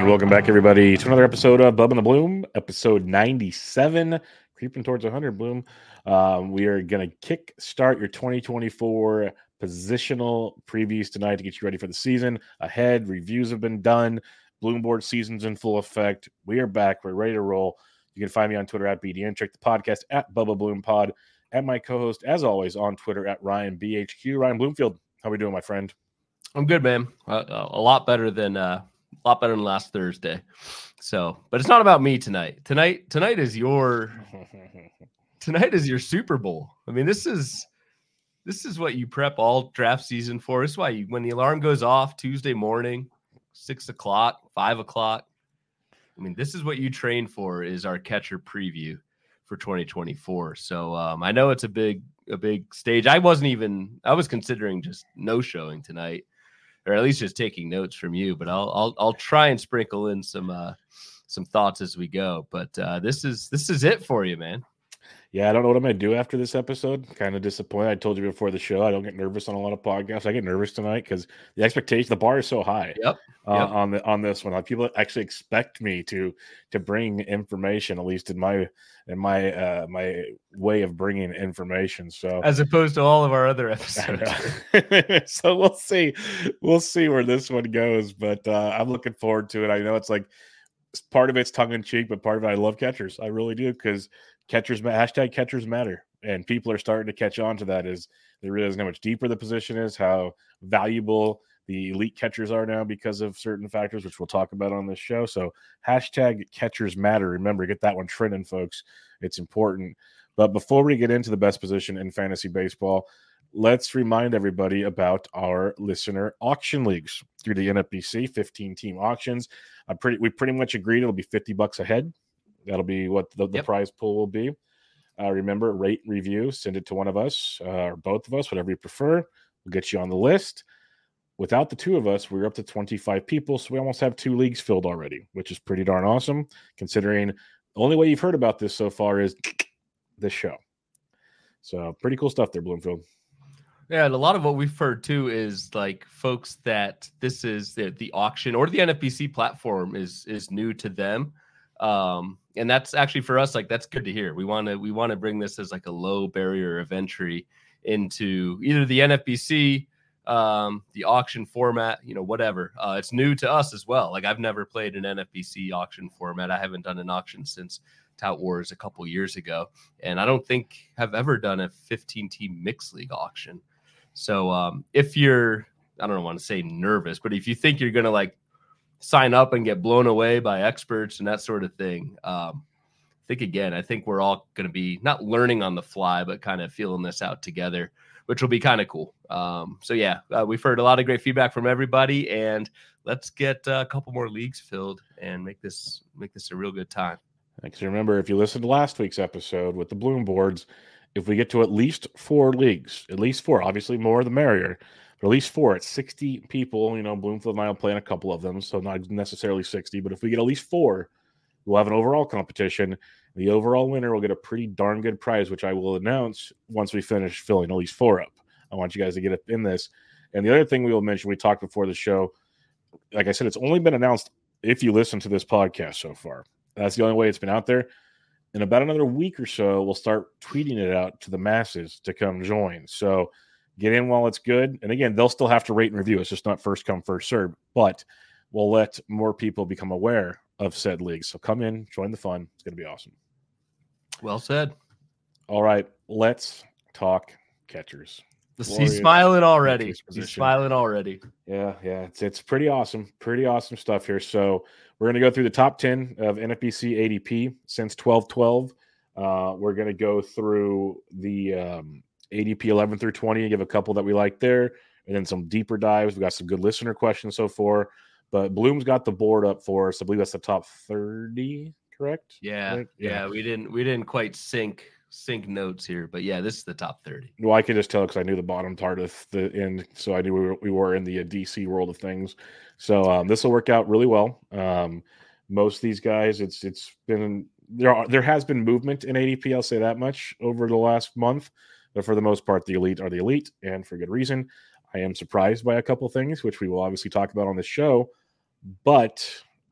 And welcome back, everybody, to another episode of Bub and the Bloom, episode 97, creeping towards 100, Bloom. We are going to kick start your 2024 positional previews tonight to get you ready for the season. Ahead, reviews have been done. Bloom Board season's in full effect. We are back. We're ready to roll. You can find me on Twitter at BDN. Check the podcast at Bubba Bloom Pod. And my co-host, as always, on Twitter at Ryan BHQ. Ryan Bloomfield, how are we doing, my friend? I'm good, man. A lot better than last Thursday. So, but it's not about me tonight. Tonight is your Super Bowl. I mean, this is what you prep all draft season for. This is why when the alarm goes off Tuesday morning, 6 o'clock, 5 o'clock. I mean, this is what you train for, is our catcher preview for 2024. So I know it's a big stage. I was considering just no showing tonight, or at least just taking notes from you, but I'll try and sprinkle in some thoughts as we go. But this is it for you, man. Yeah, I don't know what I'm going to do after this episode. Kind of disappointed. I told you before the show, I don't get nervous on a lot of podcasts. I get nervous tonight because the bar is so high. Yep. On this one, like, people actually expect me to bring information, at least in my way of bringing information. So as opposed to all of our other episodes. So we'll see where this one goes. But I'm looking forward to it. I know it's like part of it's tongue in cheek, but part of it, I love catchers. I really do, because catchers matter, and people are starting to catch on to that. Is they realize how much deeper the position is, how valuable the elite catchers are now because of certain factors, which we'll talk about on this show. So #catchers matter. Remember, get that one trending, folks. It's important. But before we get into the best position in fantasy baseball, let's remind everybody about our listener auction leagues through the NFBC 15-team auctions. We pretty much agreed it'll be $50 a head. That'll be what the prize pool will be. Remember, rate, review, send it to one of us or both of us, whatever you prefer. We'll get you on the list. Without the two of us, we're up to 25 people, so we almost have 2 leagues filled already, which is pretty darn awesome, considering the only way you've heard about this so far is this show. So pretty cool stuff there, Bloomfield. Yeah, and a lot of what we've heard too is like folks that this is the auction or the NFBC platform is new to them. And that's actually for us, like, that's good to hear. We want to bring this as like a low barrier of entry into either the NFBC, the auction format, whatever. It's new to us as well. Like, I've never played an NFBC auction format. I haven't done an auction since Tout Wars a couple years ago. And I don't think I've ever done a 15-team mixed league auction. So if you're, I don't want to say nervous, but if you think you're going to like sign up and get blown away by experts and that sort of thing, I think we're all going to be not learning on the fly, but kind of feeling this out together, which will be kind of cool. We've heard a lot of great feedback from everybody, and let's get a couple more leagues filled and make this a real good time. Because remember, if you listened to last week's episode with the Bloom Boards, if we get to at least 4 leagues, obviously more the merrier, but at least 4, it's 60 people. Bloomfield and I will play in a couple of them, so not necessarily 60, but if we get at least 4, we'll have an overall competition. The overall winner will get a pretty darn good prize, which I will announce once we finish filling at least 4 up. I want you guys to get up in this. And the other thing we will mention, we talked before the show, like I said, it's only been announced if you listen to this podcast so far. That's the only way it's been out there. In about another week or so, we'll start tweeting it out to the masses to come join. So get in while it's good. And again, they'll still have to rate and review. It's just not first come, first serve. But we'll let more people become aware of said leagues. So come in, join the fun. It's going to be awesome. Well said. All right, let's talk catchers. He's smiling already. Yeah, it's pretty awesome. Pretty awesome stuff here. So we're going to go through the top 10 of NFBC ADP since 12/12. We're going to go through the ADP 11 through 20 and give a couple that we like there, and then some deeper dives. We got some good listener questions so far. But Bloom's got the board up for us. I believe that's the top 30, correct? Yeah. We didn't quite sync notes here, but yeah, this is the top 30. Well, I could just tell because I knew the bottom part of the end, so I knew we were in the DC world of things. So this will work out really well. Most of these guys, it's been there has been movement in ADP. I'll say that much over the last month, but for the most part, the elite are the elite, and for good reason. I am surprised by a couple things, which we will obviously talk about on the show, but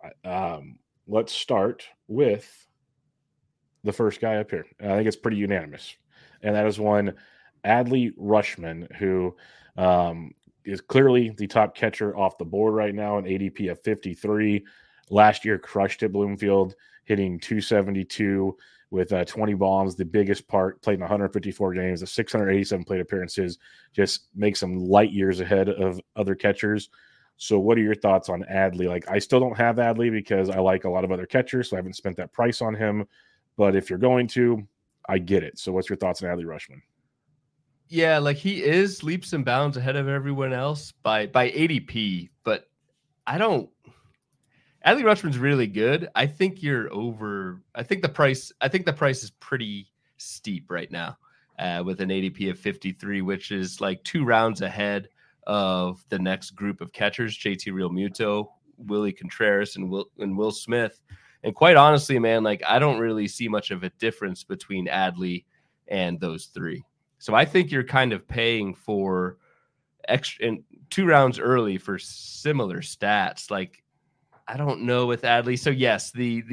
Let's start with the first guy up here. I think it's pretty unanimous, and that is one Adley Rutschman, who is clearly the top catcher off the board right now, an ADP of 53. Last year crushed at Bloomfield, hitting 272 with 20 bombs. The biggest part, played in 154 games, the 687 plate appearances, just makes him light years ahead of other catchers. So what are your thoughts on Adley? Like, I still don't have Adley because I like a lot of other catchers, so I haven't spent that price on him. But if you're going to, I get it. So what's your thoughts on Adley Rutschman? Yeah, like he is leaps and bounds ahead of everyone else by ADP, but Adley Rutschman's really good. I think you're over. I think the price is pretty steep right now, with an ADP of 53, which is like 2 rounds ahead of the next group of catchers: JT Realmuto, Willie Contreras, and Will Smith. And quite honestly, man, like I don't really see much of a difference between Adley and those 3. So I think you're kind of paying for extra in 2 rounds early for similar stats. Like, I don't know with Adley. So yes, the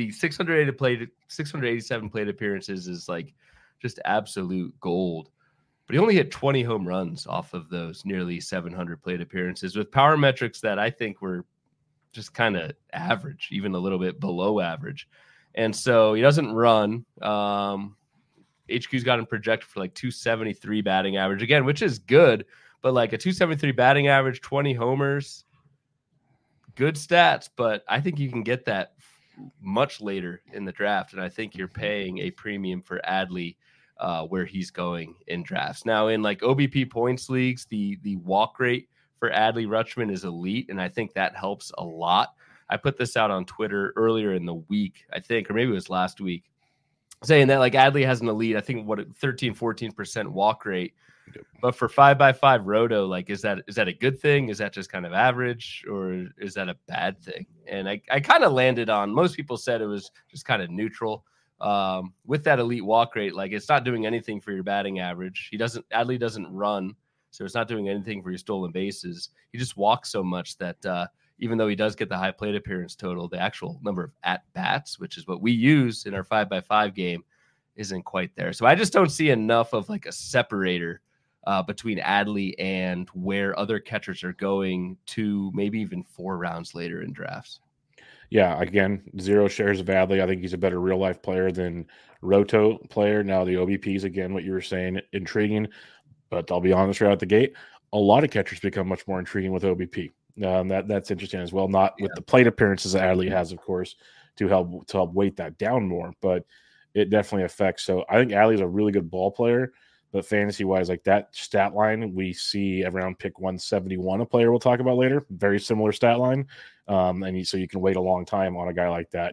687 plate appearances is like just absolute gold. But he only hit 20 home runs off of those nearly 700 plate appearances with power metrics that I think were just kind of average, even a little bit below average. And so he doesn't run. HQ's got him projected for like 273 batting average again, which is good, but like a 273 batting average, 20 homers, good stats. But I think you can get that much later in the draft. And I think you're paying a premium for Adley where he's going in drafts. Now in like OBP points leagues, the walk rate for Adley Rutschman is elite, and I think that helps a lot. I put this out on Twitter earlier in the week, I think, or maybe it was last week, saying that like Adley has an elite, I think 13-14% walk rate. But for 5x5 roto, like is that a good thing? Is that just kind of average, or is that a bad thing? And I kind of landed on, most people said it was just kind of neutral. With that elite walk rate, like it's not doing anything for your batting average. Adley doesn't run, so it's not doing anything for your stolen bases. He just walks so much that even though he does get the high plate appearance total, the actual number of at-bats, which is what we use in our 5x5 game, isn't quite there. So I just don't see enough of like a separator between Adley and where other catchers are going to maybe even 4 rounds later in drafts. Yeah, again, 0 shares of Adley. I think he's a better real-life player than Roto player. Now, the OBPs, again, what you were saying, intriguing. But I'll be honest right out the gate, a lot of catchers become much more intriguing with OBP. That's interesting as well. Not with the plate appearances that Adley has, of course, to help weight that down more. But it definitely affects. So I think Adley's a really good ball player. But fantasy-wise, like that stat line, we see around pick 171, a player we'll talk about later. Very similar stat line. So you can wait a long time on a guy like that.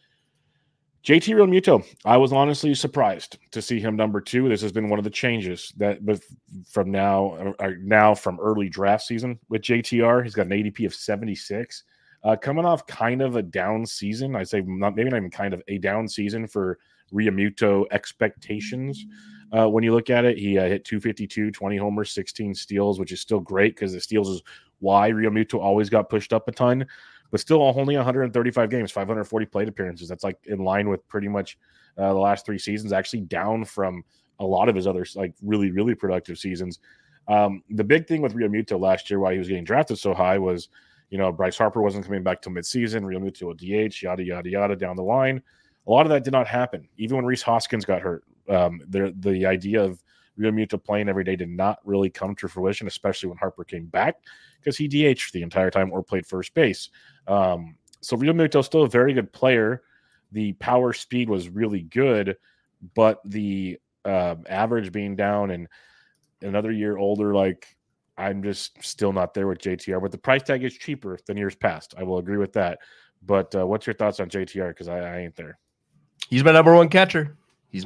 JT Realmuto, I was honestly surprised to see him number 2. This has been one of the changes that from now from early draft season with JTR. He's got an ADP of 76. Coming off kind of a down season. I'd say maybe not even kind of a down season for Realmuto expectations. When you look at it, he hit 252, 20 homers, 16 steals, which is still great because the steals is why Realmuto always got pushed up a ton. But still only 135 games, 540 plate appearances. That's like in line with pretty much the last 3 seasons, actually down from a lot of his other like really, really productive seasons. The big thing with Realmuto last year, why he was getting drafted so high was, Bryce Harper wasn't coming back till midseason. Realmuto a DH, yada, yada, yada down the line. A lot of that did not happen. Even when Rhys Hoskins got hurt, the idea of Realmuto playing every day did not really come to fruition, especially when Harper came back because he DH'd the entire time or played first base. So Realmuto is still a very good player. The power speed was really good, but the average being down and another year older, like I'm just still not there with JTR. But the price tag is cheaper than years past. I will agree with that. But what's your thoughts on JTR? Because I ain't there. He's my number one catcher.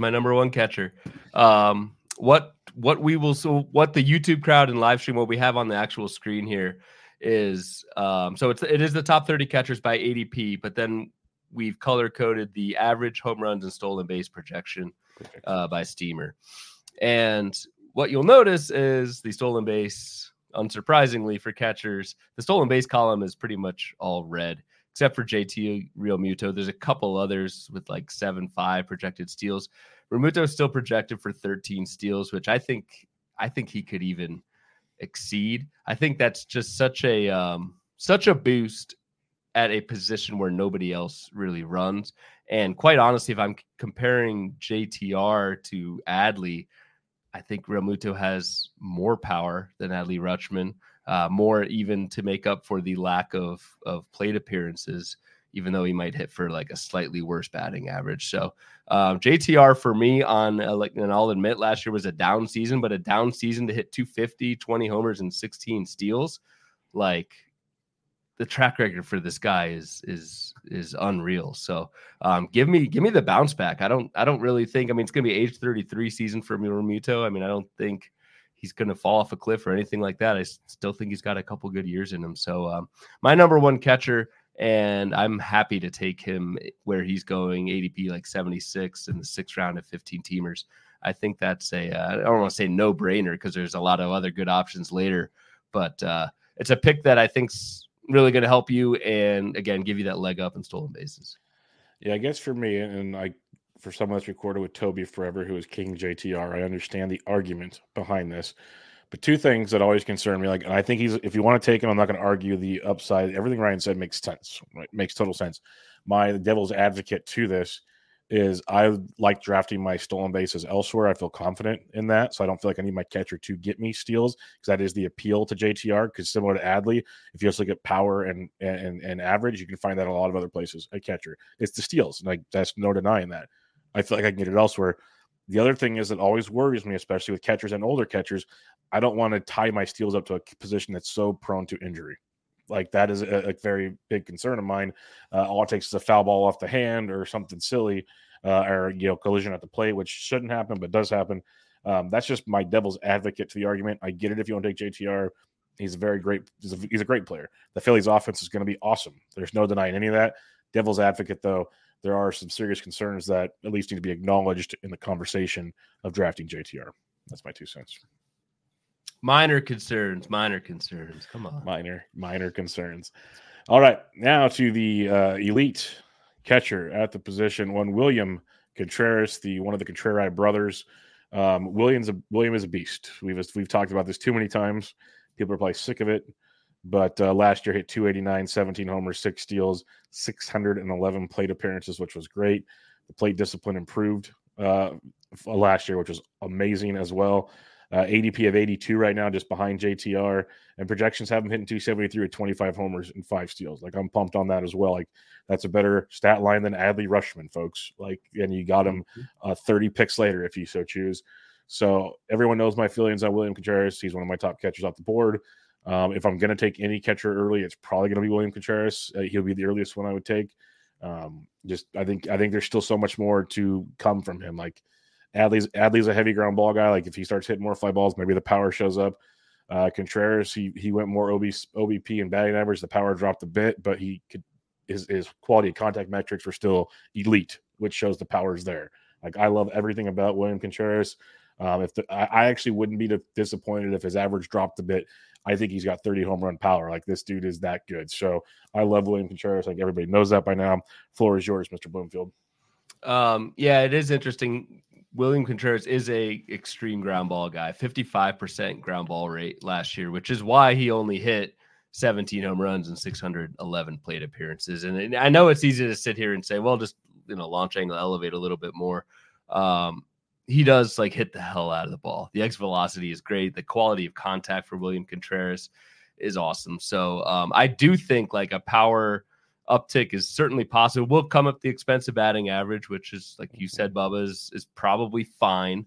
What the YouTube crowd and live stream, what we have on the actual screen here is so it is the top 30 catchers by ADP, but then we've color coded the average home runs and stolen base projection by Steamer. And what you'll notice is the stolen base, unsurprisingly for catchers, the stolen base column is pretty much all red. except for JT Realmuto. There's a couple others with like 7.5 projected steals. Realmuto is still projected for 13 steals, which I think he could even exceed. I think that's just such a boost at a position where nobody else really runs. And quite honestly, if I'm comparing JTR to Adley, I think Realmuto has more power than Adley Rutschman, more even to make up for the lack of plate appearances, even though he might hit for like a slightly worse batting average. So JTR for me and I'll admit last year was a down season, but a down season to hit 250, 20 homers and 16 steals, like the track record for this guy is unreal. So give me the bounce back. I don't really think, it's going to be age 33 season for Realmuto. I don't think he's going to fall off a cliff or anything like that. I still think he's got a couple good years in him. So my number one catcher, and I'm happy to take him where he's going, ADP like 76 in the 6th round of 15 teamers. I think that's I don't want to say no brainer because there's a lot of other good options later, but it's a pick that I think's really going to help you and, again, give you that leg up in stolen bases. Yeah, I guess for me, and for someone that's recorded with Toby forever, who is King JTR, I understand the argument behind this. But two things that always concern me, and I think if you want to take him, I'm not going to argue the upside. Everything Ryan said makes sense, right? Makes total sense. My devil's advocate to this is I like drafting my stolen bases elsewhere. I feel confident in that, so I don't feel like I need my catcher to get me steals, because that is the appeal to JTR. Because similar to Adley, if you just look at power and average, you can find that a lot of other places. A catcher, it's the steals, like that's no denying that. I feel like I can get it elsewhere. The other thing is that always worries me, especially with catchers and older catchers, I don't want to tie my steals up to a position that's so prone to injury. Like that is a very big concern of mine. All it takes is a foul ball off the hand or something silly, or collision at the plate, which shouldn't happen but does happen. That's just my devil's advocate to the argument. I get it if you want to take JTR. He's a very great. He's a great player. The Phillies' offense is going to be awesome. There's no denying any of that. Devil's advocate, though, there are some serious concerns that at least need to be acknowledged in the conversation of drafting JTR. That's my 2 cents. Minor concerns. Come on. Minor concerns. All right. Now to the elite catcher at the position, one William Contreras, one of the Contreras brothers. William is a beast. We've talked about this too many times. People are probably sick of it. But last year hit 289, 17 homers, 6 steals, 611 plate appearances, which was great. The plate discipline improved last year, which was amazing as well. ADP of 82 right now, just behind JTR, and projections have him hitting 273 with 25 homers and 5 steals. Like, I'm pumped on that as well. Like, that's a better stat line than Adley Rutschman, folks. Like, and you got him 30 picks later if you so choose. So everyone knows my feelings on William Contreras. He's one of my top catchers off the board. If I'm going to take any catcher early, it's probably going to be William Contreras. He'll be the earliest one I would take. I think there's still so much more to come from him. Like, Adley's a heavy ground ball guy. Like, if he starts hitting more fly balls, maybe the power shows up. Contreras, he went more OBP and batting average. The power dropped a bit, but his quality of contact metrics were still elite, which shows the power is there. Like, I love everything about William Contreras. I actually wouldn't be disappointed if his average dropped a bit. I think he's got 30 home run power. Like, this dude is that good. So I love William Contreras. Like, everybody knows that by now. Floor is yours, Mr. Bloomfield. Yeah, it is interesting. William Contreras is a extreme ground ball guy, 55% ground ball rate last year, which is why he only hit 17 home runs and 611 plate appearances. And I know it's easy to sit here and say, well, just, launch angle, elevate a little bit more. He does hit the hell out of the ball. The X velocity is great. The quality of contact for William Contreras is awesome. So I do think a power uptick is certainly possible. Will come up the expense of batting average, which is, like you said, Bubba, is probably fine.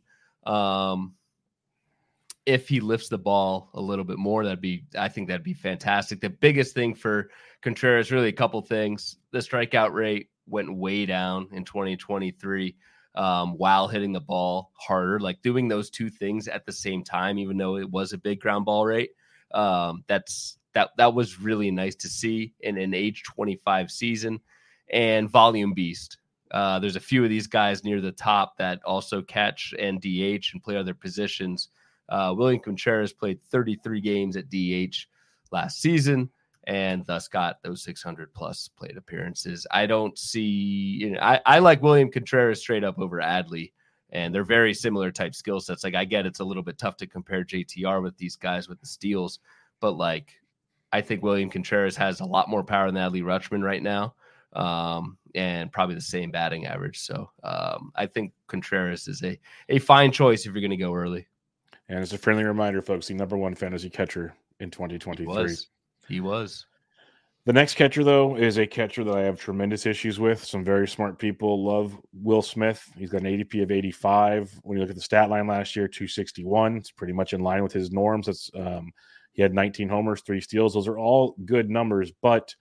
If he lifts the ball a little bit more, I think that'd be fantastic. The biggest thing for Contreras, really a couple things. The strikeout rate went way down in 2023 while hitting the ball harder, doing those two things at the same time, even though it was a big ground ball rate. That was really nice to see in an age 25 season. And volume beast. There's a few of these guys near the top that also catch and DH and play other positions. William Contreras played 33 games at DH last season. and thus got those 600 plus plate appearances. I don't see, I like William Contreras straight up over Adley, and they're very similar type skill sets. Like, I get it's a little bit tough to compare JTR with these guys with the steals, but like, I think William Contreras has a lot more power than Adley Rutschman right now, and probably the same batting average. So I think Contreras is a fine choice if you're going to go early. And as a friendly reminder, folks, the number one fantasy catcher in 2023. He was. The next catcher, though, is a catcher that I have tremendous issues with. Some very smart people love Will Smith. He's got an ADP of 85. When you look at the stat line last year, 261. It's pretty much in line with his norms. It's he had 19 homers, 3 steals. Those are all good numbers, but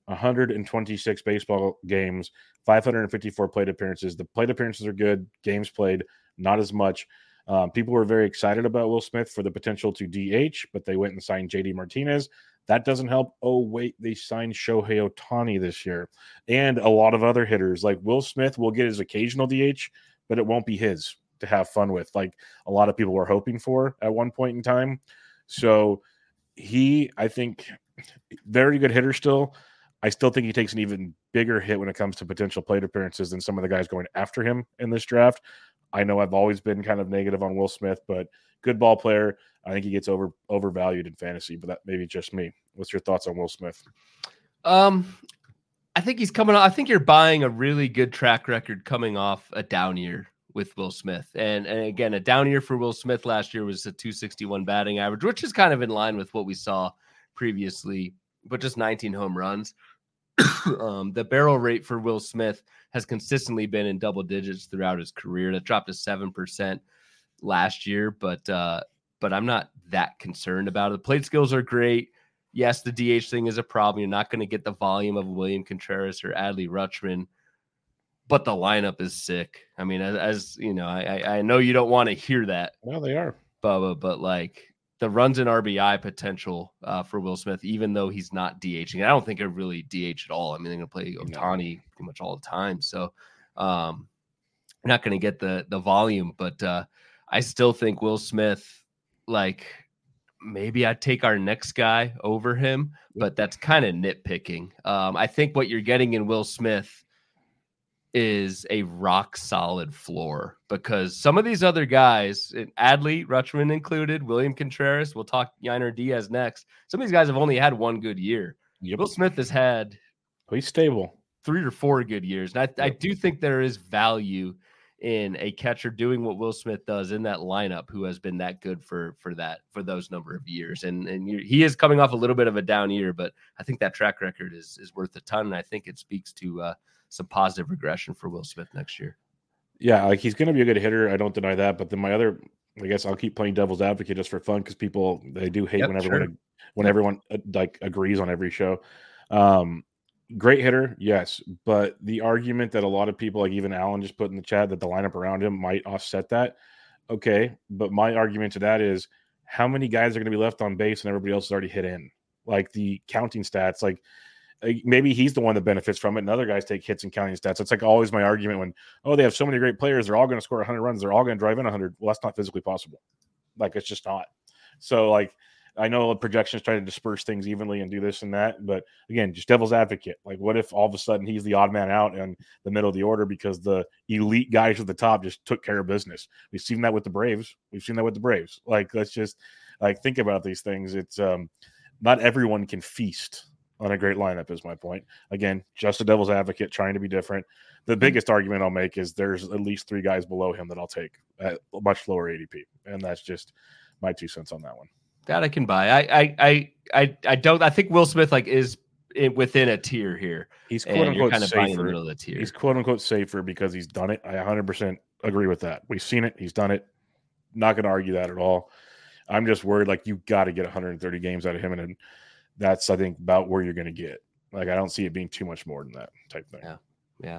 126 baseball games, 554 plate appearances. The plate appearances are good. Games played, not as much. People were very excited about Will Smith for the potential to DH, but they went and signed JD Martinez. That doesn't help. Oh, wait, they signed Shohei Ohtani this year and a lot of other hitters. Like Will Smith will get his occasional DH, but it won't be his to have fun with, like a lot of people were hoping for at one point in time. So I think, very good hitter still. I still think he takes an even bigger hit when it comes to potential plate appearances than some of the guys going after him in this draft. I know I've always been kind of negative on Will Smith, but good ball player. I think he gets overvalued in fantasy, but that may be just me. What's your thoughts on Will Smith? I think he's coming off. I think you're buying a really good track record coming off a down year with Will Smith. And again, a down year for Will Smith last year was a 261 batting average, which is kind of in line with what we saw previously, but just 19 home runs. The barrel rate for Will Smith has consistently been in double digits throughout his career. That dropped to 7% last year, but I'm not that concerned about it. The plate skills are great. Yes, the DH thing is a problem. You're not going to get the volume of William Contreras or Adley Rutschman, but the lineup is sick. I mean, as you know, I know you don't want to hear that. Well, they are, Bubba, but like the runs in RBI potential for Will Smith, even though he's not DHing. I don't think he'll really DH at all. I mean, they're going to play Ohtani pretty much all the time. So not going to get the volume, but I still think Will Smith, like maybe I'd take our next guy over him, but that's kind of nitpicking. I think what you're getting in Will Smith is a rock solid floor, because some of these other guys, Adley Rutschman included, William Contreras, we'll talk Yainer Diaz next. Some of these guys have only had one good year. Yep. Will Smith has had he's stable 3 or 4 good years. And I do think there is value in a catcher doing what Will Smith does in that lineup, who has been that good for those number of years. And he is coming off a little bit of a down year, but I think that track record is worth a ton. And I think it speaks to some positive regression for Will Smith next year. Yeah, like he's going to be a good hitter. I don't deny that. But then I guess I'll keep playing devil's advocate just for fun, because they do hate when everyone like agrees on every show. Great hitter, yes, but the argument that a lot of people, like even Alan just put in the chat, that the lineup around him might offset that. Okay, but my argument to that is, how many guys are going to be left on base and everybody else has already hit in? Like the counting stats, like maybe he's the one that benefits from it, and other guys take hits and counting stats. It's like always my argument when, they have so many great players, they're all going to score 100 runs, they're all going to drive in 100. Well, that's not physically possible. Like, it's just not. So, like, I know projections try to disperse things evenly and do this and that, but again, just devil's advocate. Like, what if all of a sudden he's the odd man out in the middle of the order because the elite guys at the top just took care of business? We've seen that with the Braves. Like, let's just think about these things. It's not everyone can feast on a great lineup, is my point. Again, just a devil's advocate, trying to be different. The biggest argument I'll make is there's at least 3 guys below him that I'll take at much lower ADP, and that's just my 2 cents on that one. That I can buy. I think Will Smith is within a tier here. He's quote unquote kind of safer. in the middle of the tier. He's quote unquote safer because he's done it. I 100% agree with that. We've seen it. He's done it. Not going to argue that at all. I'm just worried you got to get 130 games out of him, and that's, I think, about where you're going to get. I don't see it being too much more than that type thing. Yeah.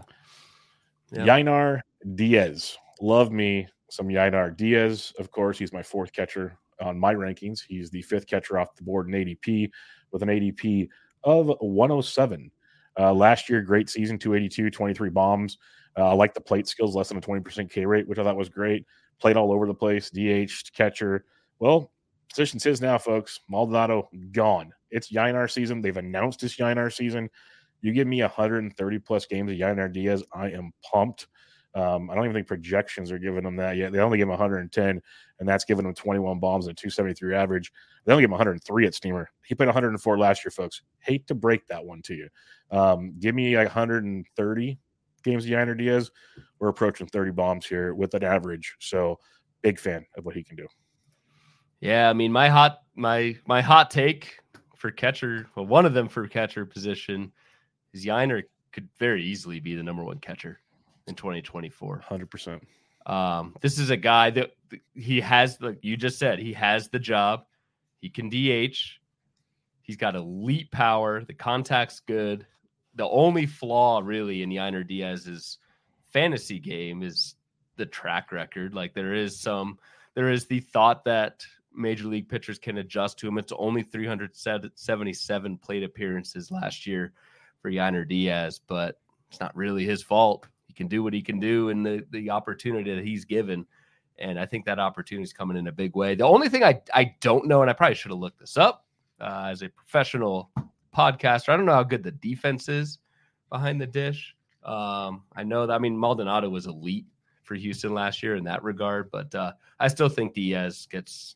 Yainer Diaz. Love me some Yainer Diaz. Of course, he's my 4th catcher on my rankings. He's the 5th catcher off the board in ADP with an ADP of 107. Last year, great season, 282, 23 bombs. I like the plate skills, less than a 20% K rate, which I thought was great. Played all over the place, DH, catcher. Well, position's his now, folks. Maldonado, gone. It's Yinar season. They've announced it's Yinar season. You give me 130 plus games of Yinar Diaz, I am pumped. I don't even think projections are giving him that yet. They only give him 110, and that's giving him 21 bombs and a 273 average. They only give him 103 at Steamer. He played 104 last year, folks. Hate to break that one to you. Give me 130 games of Yinar Diaz. We're approaching 30 bombs here with an average. So big fan of what he can do. Yeah, I mean, my hot take for catcher, well, one of them for catcher position is Yinar could very easily be the number one catcher in 2024. 100%. This is a guy that he has, like you just said, he has the job. He can DH. He's got elite power. The contact's good. The only flaw really in Yinar Diaz's fantasy game is the track record. Like there is the thought that major league pitchers can adjust to him. It's only 377 plate appearances last year for Yinar Diaz, but it's not really his fault. He can do what he can do in the opportunity that he's given. And I think that opportunity is coming in a big way. The only thing I don't know, and I probably should have looked this up as a professional podcaster, I don't know how good the defense is behind the dish. I know that, Maldonado was elite for Houston last year in that regard, but I still think Diaz gets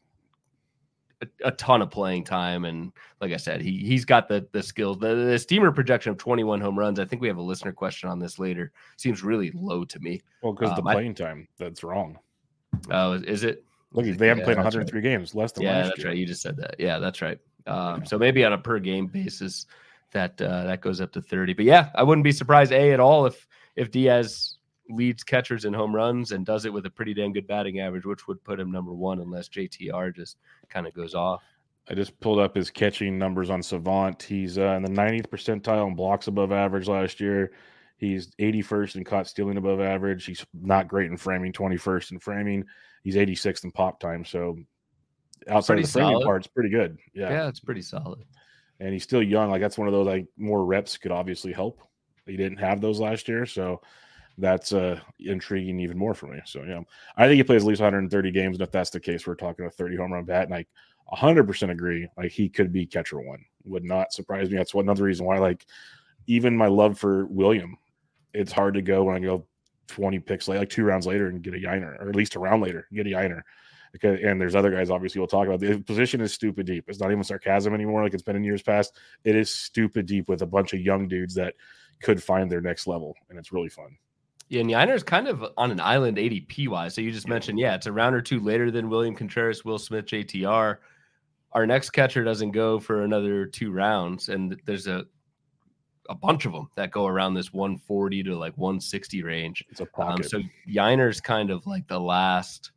a ton of playing time. And like I said, he's got the skills. The Steamer projection of 21 home runs, I think we have a listener question on this later, seems really low to me. Well, because the playing time, that's wrong. Oh, is it? Look, they haven't played 103 games, less than last year. Yeah, that's right. You just said that. Yeah, that's right. So maybe on a per game basis that goes up to 30. But yeah, I wouldn't be surprised at all if Diaz leads catchers in home runs and does it with a pretty damn good batting average, which would put him number one unless JTR just kind of goes off. I just pulled up his catching numbers on Savant. He's in the 90th percentile in blocks above average last year. He's 81st in caught stealing above average. He's not great in framing, 21st in framing. He's 86th in pop time. So outside of the framing part, it's pretty good. Yeah, it's pretty solid. And he's still young. Like that's one of those, more reps could obviously help. He didn't have those last year. So that's intriguing even more for me. So, yeah, I think he plays at least 130 games. And if that's the case, we're talking a 30 home run bat. And I 100% agree. He could be catcher one. Would not surprise me. That's another reason why, even my love for William, it's hard to go when I go 20 picks, 2 rounds later and get a Yinar, or at least a round later, get a Yinar. And there's other guys, obviously, we'll talk about. The position is stupid deep. It's not even sarcasm anymore like it's been in years past. It is stupid deep with a bunch of young dudes that could find their next level, and it's really fun. Yeah, and Yinar is kind of on an island ADP-wise. So you just mentioned, it's a round or two later than William Contreras, Will Smith, JTR. Our next catcher doesn't go for another 2 rounds, and there's a bunch of them that go around this 140 to 160 range. It's a pocket. So Yinar's kind of like the last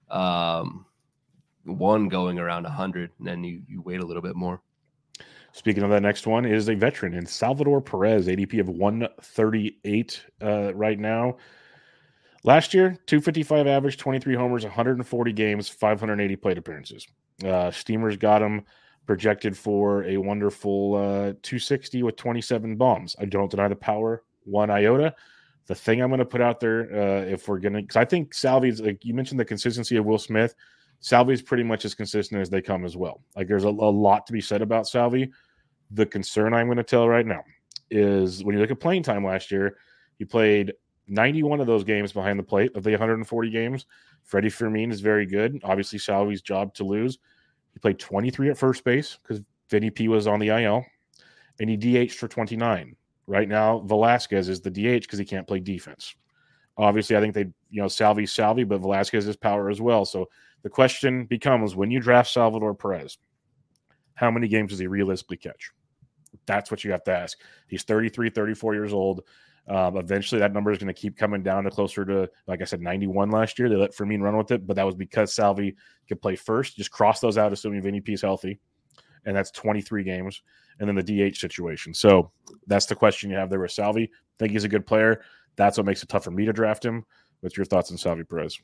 one going around 100, and then you wait a little bit more. Speaking of that next one is a veteran in Salvador Perez, ADP of 138 right now. Last year, 255 average, 23 homers, 140 games, 580 plate appearances. Steamers got him projected for a wonderful 260 with 27 bombs. I don't deny the power one iota. The thing I'm going to put out there, if we're going to, because I think Salvi's, you mentioned the consistency of Will Smith. Salvi's pretty much as consistent as they come as well. There's a lot to be said about Salvi. The concern I'm going to tell right now is when you look at playing time last year, he played 91 of those games behind the plate of the 140 games. Freddie Fermin is very good. Obviously, Salvi's job to lose. He played 23 at first base because Vinny P was on the IL, and he DH'd for 29. Right now, Velasquez is the DH because he can't play defense. Obviously, I think Salvi's Salvi, but Velasquez has power as well. So the question becomes, when you draft Salvador Perez, how many games does he realistically catch? That's what you have to ask. He's 33, 34 years old. Eventually, that number is going to keep coming down to closer to, like I said, 91 last year. They let Fermin run with it, but that was because Salvi could play first. Just cross those out, assuming Vinny P is healthy, and that's 23 games. And then the DH situation. So that's the question you have there with Salvi. I think he's a good player. That's what makes it tough for me to draft him. What's your thoughts on Salvi Perez?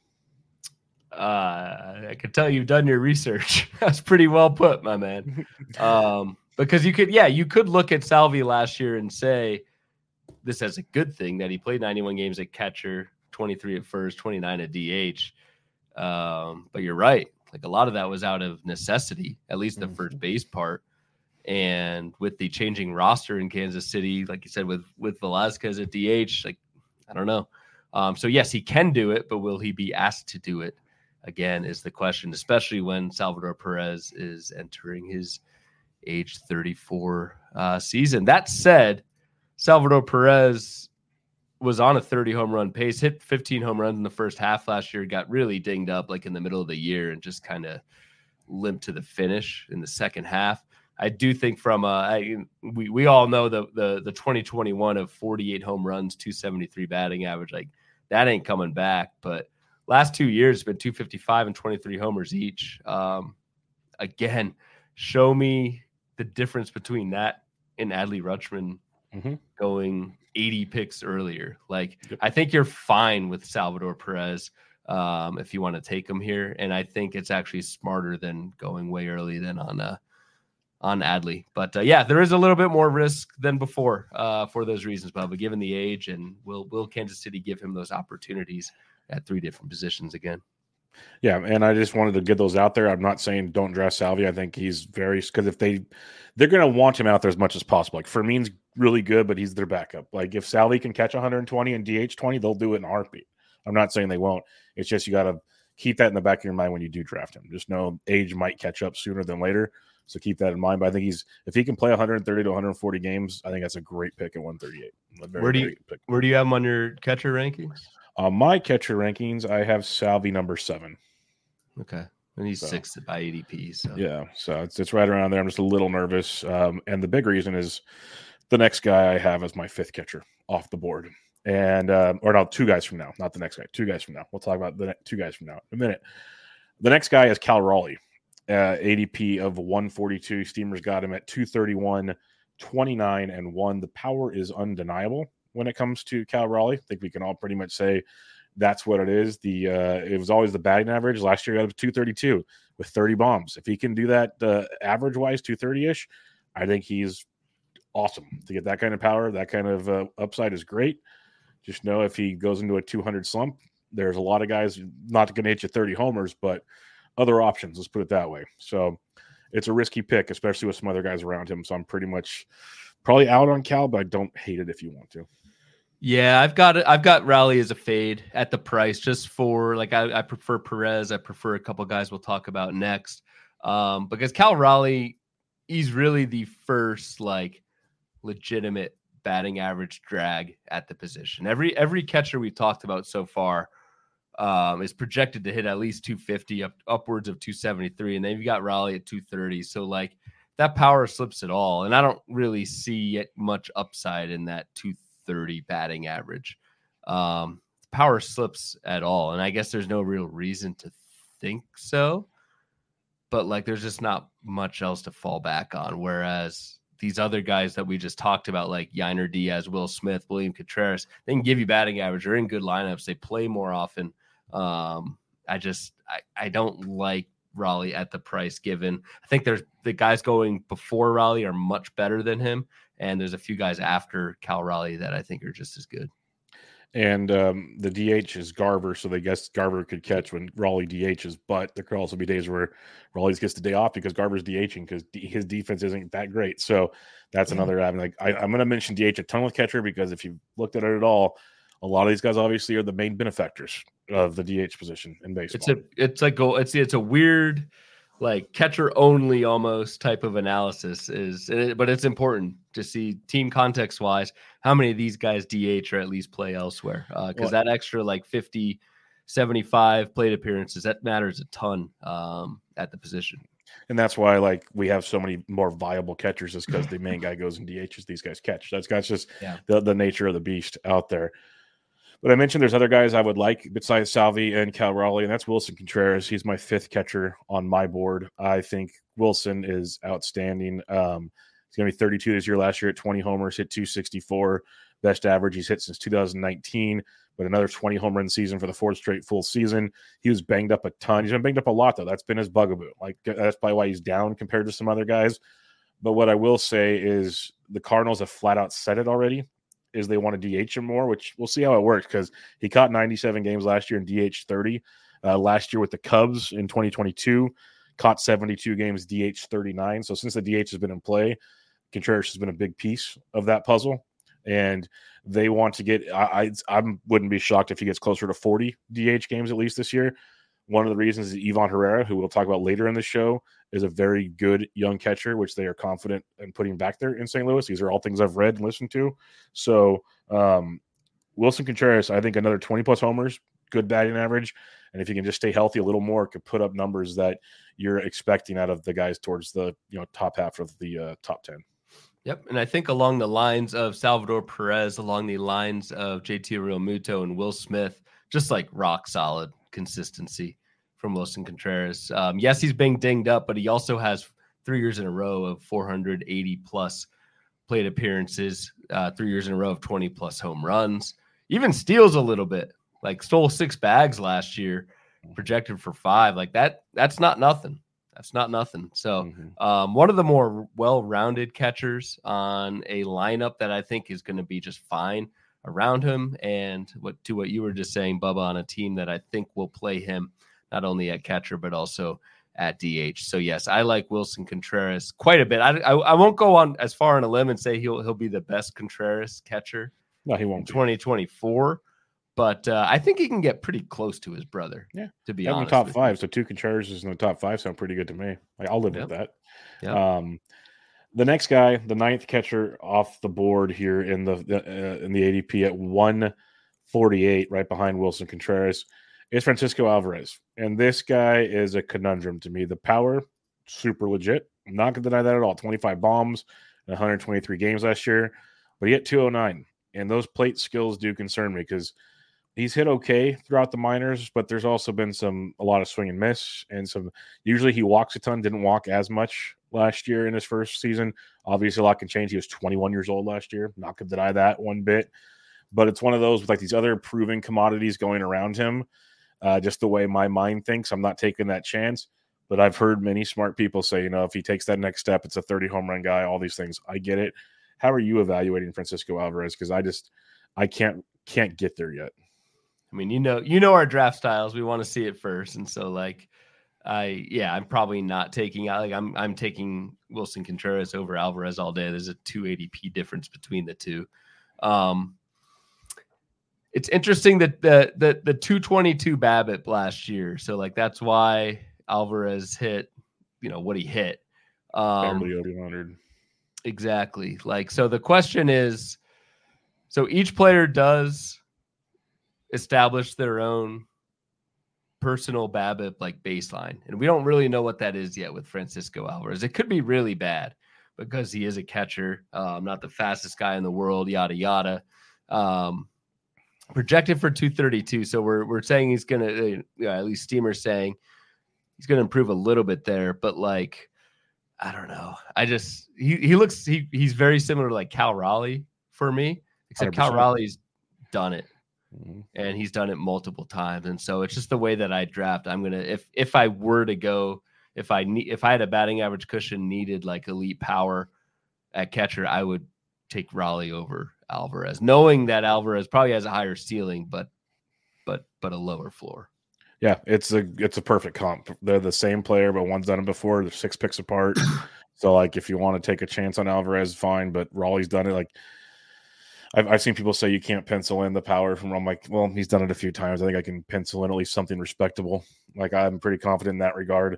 I can tell you've done your research. That's pretty well put, my man. Because you could look at Salvi last year and say this as a good thing that he played 91 games at catcher, 23 at first, 29 at DH. But you're right. A lot of that was out of necessity, at least the first base part. And with the changing roster in Kansas City, like you said, with Velasquez at DH, like, I don't know. So yes, he can do it, but will he be asked to do it again is the question, especially when Salvador Perez is entering his age 34 season. That said, Salvador Perez was on a 30 home run pace, hit 15 home runs in the first half last year, got really dinged up like in the middle of the year and just kind of limped to the finish in the second half. I do think from we all know the 2021 of 48 home runs, 273 batting average, like that ain't coming back. But last 2 years it's been 255 and 23 homers each. Again, show me the difference between that and Adley Rutschman going 80 picks earlier. Like, I think you're fine with Salvador Perez if you want to take him here. And I think it's actually smarter than going way early than on Adley. But yeah, there is a little bit more risk than before for those reasons, Bubba, given the age. And will Kansas City give him those opportunities at 3 different positions again? Yeah, and I just wanted to get those out there. I'm not saying don't draft Salvi. I think he's because if they're going to want him out there as much as possible. Like, Fermin's really good, but he's their backup. Like, if Salvi can catch 120 and DH 20, they'll do it in a heartbeat. I'm not saying they won't. It's just you got to keep that in the back of your mind when you do draft him. Just know age might catch up sooner than later, so keep that in mind. But I think if he can play 130 to 140 games, I think that's a great pick at 138. Where do you have him on your catcher rankings? My catcher rankings, I have Salvi number 7. Okay. And he's 6th by ADP. So yeah, so it's right around there. I'm just a little nervous. And the big reason is the next guy I have as my 5th catcher off the board. And or no, 2 guys from now, not the next guy. 2 guys from now. We'll talk about the 2 guys from now in a minute. The next guy is Cal Raleigh, ADP of 142. Steamers got him at 231, 29, and 1. The power is undeniable when it comes to Cal Raleigh. I think we can all pretty much say that's what it is. It was always the batting average. Last year, it was 232 with 30 bombs. If he can do that average-wise, 230-ish, I think he's awesome. To get that kind of power, that kind of upside is great. Just know if he goes into a 200 slump, there's a lot of guys not going to hit you 30 homers, but other options, let's put it that way. So it's a risky pick, especially with some other guys around him. So I'm pretty much probably out on Cal, but I don't hate it if you want to. Yeah, I've got Raleigh as a fade at the price, just for like I prefer Perez. I prefer a couple guys we'll talk about next. Because Cal Raleigh, he's really the first like legitimate batting average drag at the position. Every catcher we've talked about so far is projected to hit at least 250, upwards of 273, and then you've got Raleigh at 230. So like that power slips at all, and I don't really see much upside in that 230 batting average. Power slips at all, and I guess there's no real reason to think so. But like, there's just not much else to fall back on. Whereas these other guys that we just talked about, like Yainer Diaz, Will Smith, William Contreras, they can give you batting average. They're in good lineups. They play more often. I don't like Raleigh at the price given. I think there's the guys going before Raleigh are much better than him. And there's a few guys after Cal Raleigh that I think are just as good. And the DH is Garver, so they guess Garver could catch when Raleigh DHs, but there could also be days where Raleigh gets the day off because Garver's DHing because his defense isn't that great. So that's another avenue. Like I'm going to mention DH a ton with catcher because if you looked at it at all, a lot of these guys obviously are the main benefactors of the DH position in baseball. It's a weird, like catcher only almost type of analysis but it's important to see team context wise how many of these guys DH or at least play elsewhere because that extra like 50, 75 plate appearances, that matters a ton at the position. And that's why like we have so many more viable catchers is because the main guy goes in DHs, these guys catch. That's just the nature of the beast out there. But I mentioned there's other guys I would like besides Salvi and Cal Raleigh, and that's Wilson Contreras. He's my 5th catcher on my board. I think Wilson is outstanding. He's going to be 32 this year. Last year at 20 homers, hit 264. Best average he's hit since 2019, but another 20 home run season for the 4th straight full season. He was banged up a ton. He's been banged up a lot, though. That's been his bugaboo. Like that's probably why he's down compared to some other guys. But what I will say is the Cardinals have flat out said it already. Is they want to DH him more, which we'll see how it works because he caught 97 games last year and DH 30. Last year with the Cubs in 2022, caught 72 games, DH 39. So since the DH has been in play, Contreras has been a big piece of that puzzle. And they want to get, I wouldn't be shocked if he gets closer to 40 DH games at least this year. One of the reasons is Ivan Herrera, who we'll talk about later in the show, is a very good young catcher, which they are confident in putting back there in St. Louis. These are all things I've read and listened to. So Wilson Contreras, I think another 20-plus homers, good batting average. And if you can just stay healthy a little more, could put up numbers that you're expecting out of the guys towards the top half of the top 10. Yep, and I think along the lines of Salvador Perez, along the lines of JT Realmuto and Will Smith, just like rock solid consistency from Wilson Contreras. Yes, he's being dinged up, but he also has 3 years in a row of 480-plus plate appearances, 3 years in a row of 20-plus home runs, even steals a little bit, like stole 6 bags last year, projected for 5. Like that's not nothing. That's not nothing. So one of the more well-rounded catchers on a lineup that I think is going to be just fine around him. And what you were just saying, Bubba, on a team that I think will play him not only at catcher, but also at DH. So yes, I like Wilson Contreras quite a bit. I won't go on as far on a limb and say he'll be the best Contreras catcher. No, he won't in 2024. But I think he can get pretty close to his brother. Yeah, to be honest. Top 5, so 2 Contreras in the top 5 sound pretty good to me. I'll live with that. Yeah. The next guy, the 9th catcher off the board here in the ADP at 148, right behind Wilson Contreras, is Francisco Alvarez. And this guy is a conundrum to me. The power, super legit. I'm not going to deny that at all. 25 bombs, 123 games last year, but he hit 209. And those plate skills do concern me because he's hit okay throughout the minors, but there's also been a lot of swing and miss, and usually he walks a ton, didn't walk as much last year in his first season. Obviously a lot can change. He was 21 years old last year. Not going to deny that one bit, but it's one of those with like these other proven commodities going around him. Just the way my mind thinks, I'm not taking that chance, but I've heard many smart people say, if he takes that next step, it's a 30 home run guy, all these things. I get it. How are you evaluating Francisco Alvarez? Because I can't get there yet. I mean, you know our draft styles. We want to see it first, and so I'm probably not taking I'm taking Wilson Contreras over Alvarez all day. There's a 280p difference between the two. It's interesting that the 222 BABIP last year. So that's why Alvarez hit, what he hit. Barely over 100. Exactly. So the question is, so each player does establish their own personal BABIP baseline. And we don't really know what that is yet with Francisco Alvarez. It could be really bad because he is a catcher, not the fastest guy in the world, yada, yada. Projected for 232. So we're saying he's going to, at least Steamer's saying he's going to improve a little bit there. But I don't know. He's very similar to Cal Raleigh for me, except 100%. Cal Raleigh's done it. And he's done it multiple times, and so it's just the way that I draft. I'm gonna if I were to go, if I had a batting average cushion, needed elite power at catcher, I would take Raleigh over Alvarez, knowing that Alvarez probably has a higher ceiling, but a lower floor. Yeah, it's a perfect comp. They're the same player, but one's done it before. They're 6 picks apart. So if you want to take a chance on Alvarez, fine. But Raleigh's done it. I've seen people say you can't pencil in the power from. I'm like, well, he's done it a few times. I think I can pencil in at least something respectable. I'm pretty confident in that regard.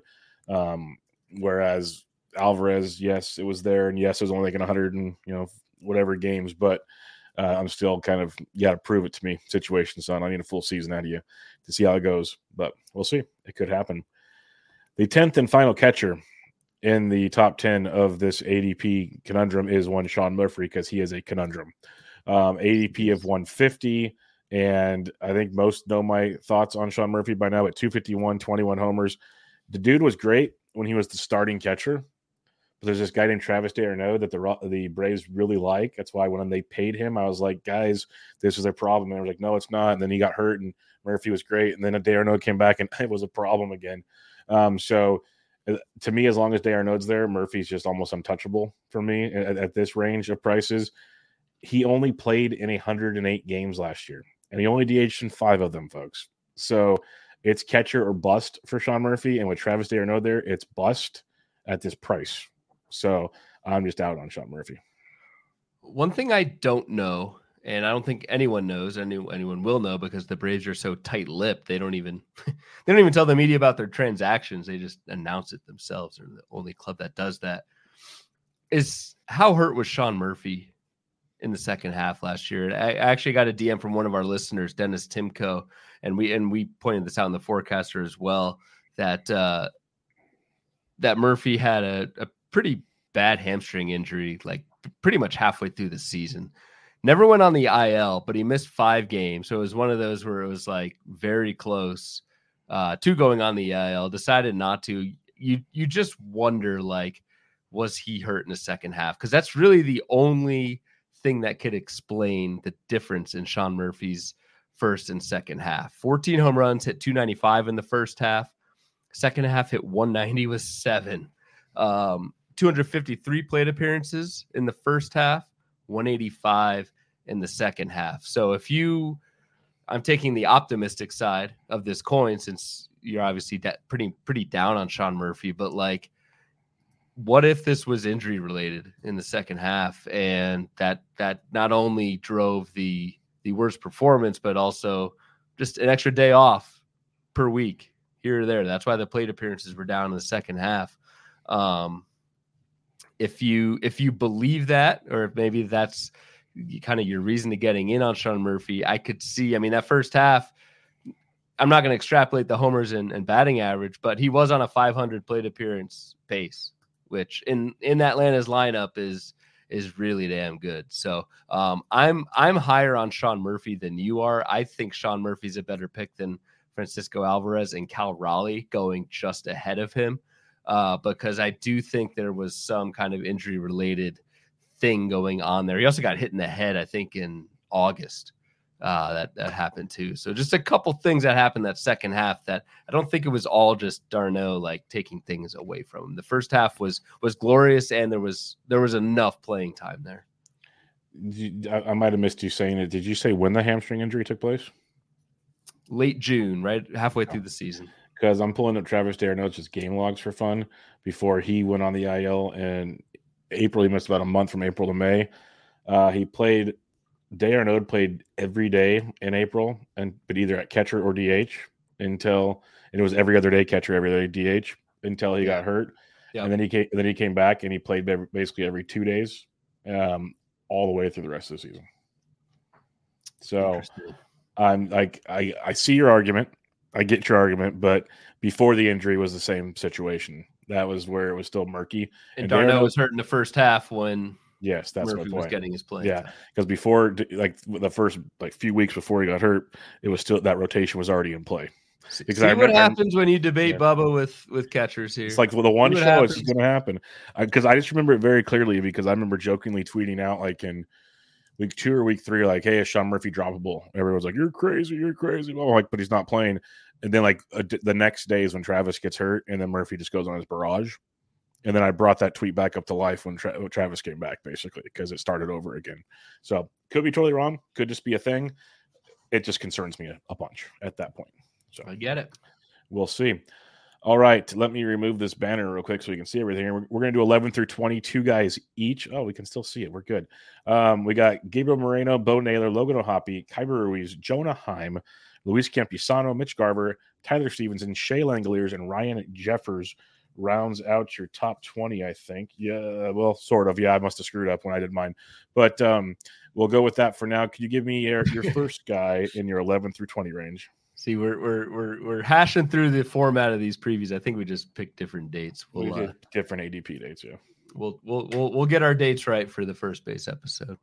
Whereas Alvarez, yes, it was there, and yes, it was only 100 and whatever games, but I'm still kind of to prove it to me situation, son. I need a full season out of you to see how it goes, but we'll see. It could happen. The 10th and final catcher in the top 10 of this ADP conundrum is one Sean Murphy, because he is a conundrum. ADP of 150, and I think most know my thoughts on Sean Murphy by now. At 251, 21 homers, the dude was great when he was the starting catcher. But there's this guy named Travis d'Arnaud that the Braves really like. That's why when they paid him, I was like, guys, this is their problem. And I was like, no, it's not. And then he got hurt, and Murphy was great. And then d'Arnaud came back, and it was a problem again. So to me, as long as d'Arnaud's there, Murphy's just almost untouchable for me at this range of prices. He only played in 108 games last year, and he only DH'd in 5 of them, folks. So It's catcher or bust for Sean Murphy, and with Travis d'Arnaud there, it's bust at this price. So I'm just out on Sean Murphy. One thing I don't know, and I don't think anyone knows, anyone will know, because the Braves are so tight-lipped, they don't even tell the media about their transactions. They just announce it themselves. They're the only club that does that. Is how hurt was Sean Murphy in the second half last year? I actually got a DM from one of our listeners, Dennis Timko, and we pointed this out in the forecaster as well, that that Murphy had a pretty bad hamstring injury, like pretty much halfway through the season. Never went on the IL, but he missed 5 games. So it was one of those where it was like very close to going on the IL, decided not to. You just wonder, like, was he hurt in the second half? Because that's really the only thing that could explain the difference in Sean Murphy's first and second half. 14 home runs, hit 295 in the first half. Second half hit 190 with 7. 253 plate appearances in the first half, 185 in the second half. So I'm taking the optimistic side of this coin, since you're obviously pretty down on Sean Murphy, but like, what if this was injury related in the second half, and that not only drove the worst performance, but also just an extra day off per week here or there. That's why the plate appearances were down in the second half. If you believe that, or if maybe that's kind of your reason to getting in on Sean Murphy, I could see, I mean, that first half, I'm not going to extrapolate the homers and batting average, but he was on a 500 plate appearance pace, which in Atlanta's lineup is really damn good. So I'm higher on Sean Murphy than you are. I think Sean Murphy's a better pick than Francisco Alvarez and Cal Raleigh going just ahead of him, because I do think there was some kind of injury related thing going on there. He also got hit in the head, I think, in August. That happened too. So just a couple things that happened that second half that I don't think it was all just d'Arnaud like taking things away from him. The first half was glorious, and there was enough playing time there. I might have missed you saying it. Did you say when the hamstring injury took place? Late June, right halfway through the season. Because I'm pulling up Travis d'Arnaud's just game logs for fun before he went on the IL in April. He missed about a month from April to May. d'Arnaud played every day in April, but either at catcher or DH and it was every other day catcher, every day DH until he got hurt. Yeah. And then he came back and he played basically every 2 days, all the way through the rest of the season. So I'm like, I see your argument. I get your argument, but before the injury was the same situation. That was where it was still murky. And d'Arnaud was hurt in the first half when yes, that's Murphy was getting his play. Yeah, because before, like the first few weeks before he got hurt, it was still that rotation was already in play. Because what happens when you debate Bubba with catchers here? It's like the one show it's going to happen. Because I just remember it very clearly, because I remember jokingly tweeting out like in week 2 or week 3, like, "Hey, is Sean Murphy droppable?" Everyone's like, "You're crazy, you're crazy." Well, like, but he's not playing. And then the next day is when Travis gets hurt, and then Murphy just goes on his barrage. And then I brought that tweet back up to life when Travis came back, basically, because it started over again. So could be totally wrong. Could just be a thing. It just concerns me a bunch at that point. So I get it. We'll see. All right. Let me remove this banner real quick so we can see everything. We're going to do 11 through 22 guys each. Oh, we can still see it. We're good. We got Gabriel Moreno, Bo Naylor, Logan O'Hoppe, Kyber Ruiz, Jonah Heim, Luis Campusano, Mitch Garver, Tyler Stevenson, Shea Langoliers, and Ryan Jeffers rounds out your top 20, I think. Yeah, well, sort of. Yeah, I must have screwed up when I did mine. But we'll go with that for now. Could you give me your first guy in your 11 through 20 range? See, we're hashing through the format of these previews. I think we just picked different dates. We did different ADP dates, yeah. We'll get our dates right for the first base episode.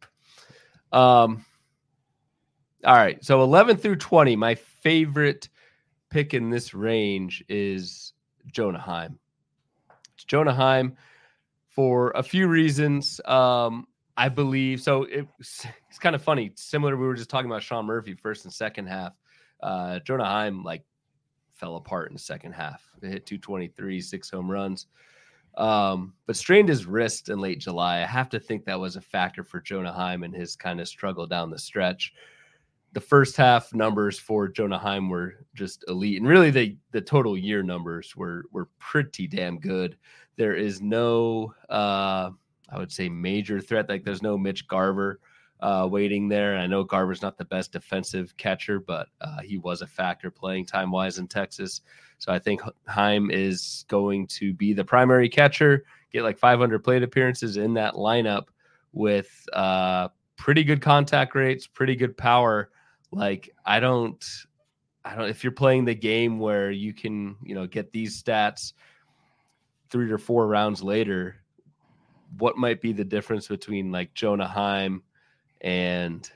All right, so 11 through 20, my favorite pick in this range is Jonah Heim. It's Jonah Heim for a few reasons. I believe so. It's kind of funny. Similar, we were just talking about Sean Murphy first and second half. Jonah Heim fell apart in the second half. It hit 223, 6 home runs. But strained his wrist in late July. I have to think that was a factor for Jonah Heim and his kind of struggle down the stretch. the first half numbers for Jonah Heim were just elite, and really the total year numbers were pretty damn good. There is no I would say major threat. Like there's no Mitch Garver waiting there. I know Garver's not the best defensive catcher, but he was a factor playing time wise in Texas. So I think Heim is going to be the primary catcher, get like 500 plate appearances in that lineup with pretty good contact rates, pretty good power. Like I don't, if you're playing the game where you can, get these stats 3 or 4 rounds later, what might be the difference between like Jonah Heim and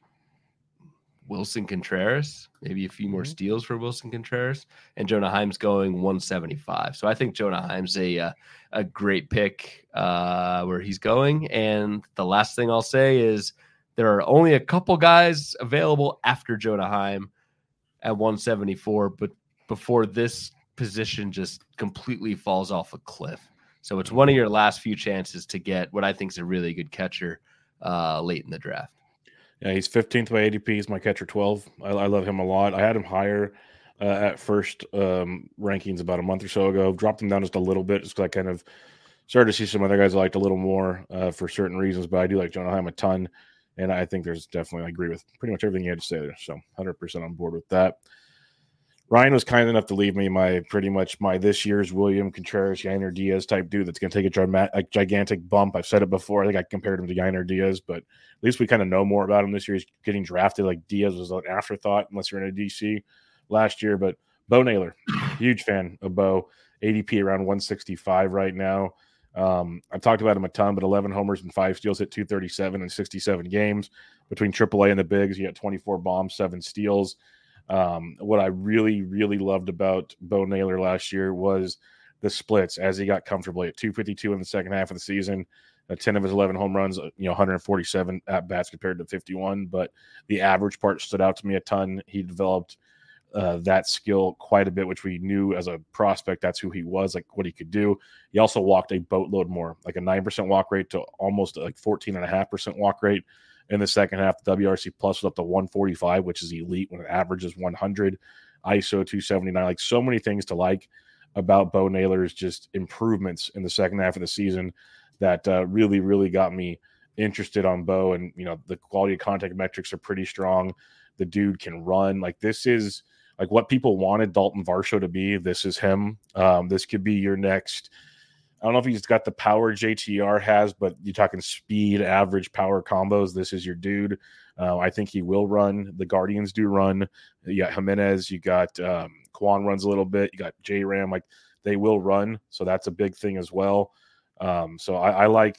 Wilson Contreras? Maybe a few more steals for Wilson Contreras, and Jonah Heim's going 175. So I think Jonah Heim's a great pick where he's going. And the last thing I'll say is there are only a couple guys available after Jonah Heim at 174, but before this position just completely falls off a cliff. So it's one of your last few chances to get what I think is a really good catcher late in the draft. Yeah, he's 15th by ADP. He's my catcher 12. I love him a lot. I had him higher at first rankings about a month or so ago. Dropped him down just a little bit just because I kind of started to see some other guys I liked a little more for certain reasons. But I do like Jonah Heim a ton. And I think there's definitely, I agree with pretty much everything you had to say there. So 100% on board with that. Ryan was kind enough to leave me my this year's William Contreras, Yainer Diaz type dude that's going to take a gigantic bump. I've said it before. I think I compared him to Yainer Diaz, but at least we kind of know more about him this year. He's getting drafted. Like Diaz was an afterthought unless you're in a DC last year. But Bo Naylor, huge fan of Bo. ADP around 165 right now. I've talked about him a ton, but 11 homers and 5 steals, hit 237 in 67 games. Between AAA and the bigs, he had 24 bombs, 7 steals. What I really, really loved about Bo Naylor last year was the splits as he got comfortably at 252 in the second half of the season. 10 of his 11 home runs, 147 at bats compared to 51. But the average part stood out to me a ton. He developed that skill quite a bit, which we knew as a prospect. That's who he was, like what he could do. He also walked a boatload more, like a 9% walk rate to almost like 14.5% walk rate. In the second half, the WRC plus was up to 145, which is elite when it averages 100, ISO 279. Like so many things to like about Bo Naylor's just improvements in the second half of the season that really, really got me interested on Bo. And, the quality of contact metrics are pretty strong. The dude can run. Like this is like what people wanted Dalton Varsho to be. This is him. This could be your next – I don't know if he's got the power JTR has, but you're talking speed, average power combos. This is your dude. I think he will run. The Guardians do run. You got Jimenez. You got Kwan runs a little bit. You got J-Ram. Like they will run. So that's a big thing as well. So I like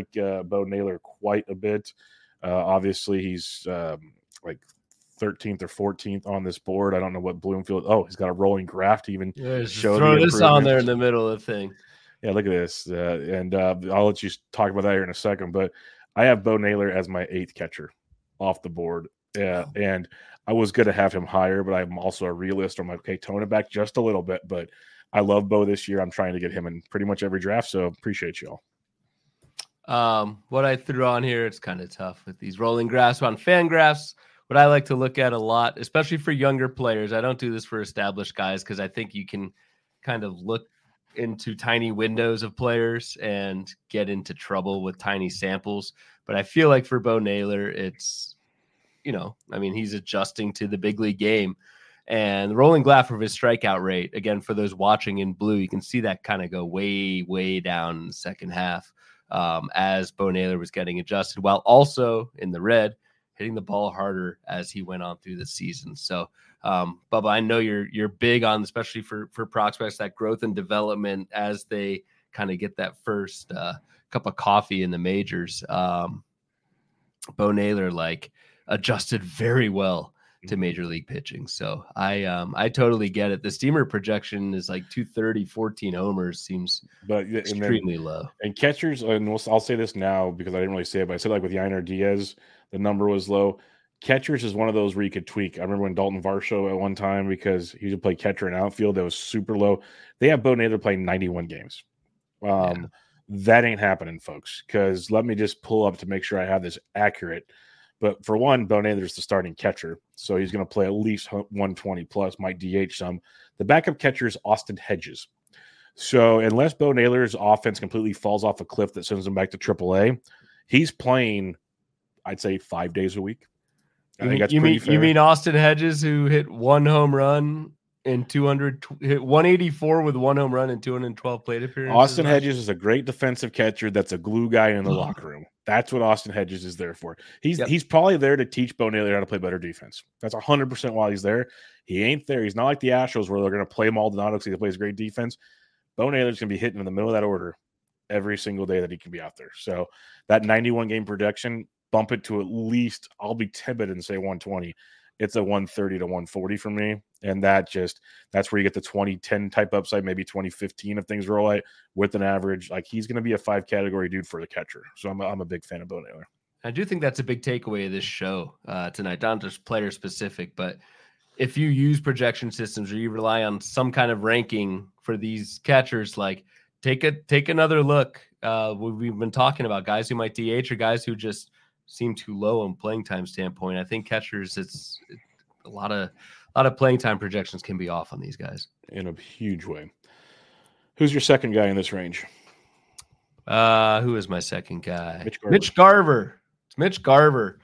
Bo Naylor quite a bit. Obviously, he's like 13th or 14th on this board. I don't know what Bloomfield. Oh, he's got a rolling graph to even show. Throw this on there in the middle of the thing. Yeah, look at this. And I'll let you talk about that here in a second. But I have Bo Naylor as my 8th catcher off the board. And I was going to have him higher, but I'm also a realist. I'm like, okay, tone it back just a little bit. But I love Bo this year. I'm trying to get him in pretty much every draft. So appreciate y'all. What I threw on here, it's kind of tough with these rolling graphs on Fangraphs. What I like to look at a lot, especially for younger players, I don't do this for established guys because I think you can kind of look into tiny windows of players and get into trouble with tiny samples. But I feel like for Bo Naylor, it's, he's adjusting to the big league game. And the rolling graph of his strikeout rate, again, for those watching in blue, you can see that kind of go way, way down in the second half as Bo Naylor was getting adjusted, while also in the red, hitting the ball harder as he went on through the season. So, Bubba, I know you're big on, especially for prospects, that growth and development as they kind of get that first cup of coffee in the majors. Bo Naylor adjusted very well to major league pitching. So I totally get it. The steamer projection is like 230, 14 homers seems extremely low. And catchers, and I'll say this now because I didn't really say it, but I said with Yainer Diaz, the number was low. Catchers is one of those where you could tweak. I remember when Dalton Varsho at one time, because he would play catcher and outfield, that was super low. They have Bo Naylor playing 91 games. That ain't happening, folks, because let me just pull up to make sure I have this accurate. But for one, Bo Naylor's the starting catcher, so he's going to play at least 120 plus, might DH some. The backup catcher is Austin Hedges. So unless Bo Naylor's offense completely falls off a cliff that sends him back to AAA, he's playing, I'd say, 5 days a week. I think that's pretty fair. You mean Austin Hedges, who hit 1 home run in 200, hit 184 with 1 home run and 212 plate appearances? Austin Hedges is a great defensive catcher that's a glue guy in the locker room. That's what Austin Hedges is there for. He's probably there to teach Bo Naylor how to play better defense. That's 100% why he's there. He ain't there. He's not like the Astros where they're going to play Maldonado because he plays great defense. Bo Naylor's going to be hitting in the middle of that order every single day that he can be out there. So that 91 game projection, bump it to at least, I'll be timid and say 120. It's a 130 to 140 for me. And that's where you get the 2010 type upside, maybe 2015 if things roll out with an average. Like, he's going to be a 5 category dude for the catcher. So I'm a big fan of Bo Naylor. I do think that's a big takeaway of this show tonight, not just player specific, but if you use projection systems or you rely on some kind of ranking for these catchers, like take another look. We've been talking about guys who might DH or guys who just seem too low on playing time standpoint. I think catchers, it's a lot of playing time projections can be off on these guys in a huge way. Who's your second guy in this range? Who is my second guy? Mitch Garver. It's Mitch Garver.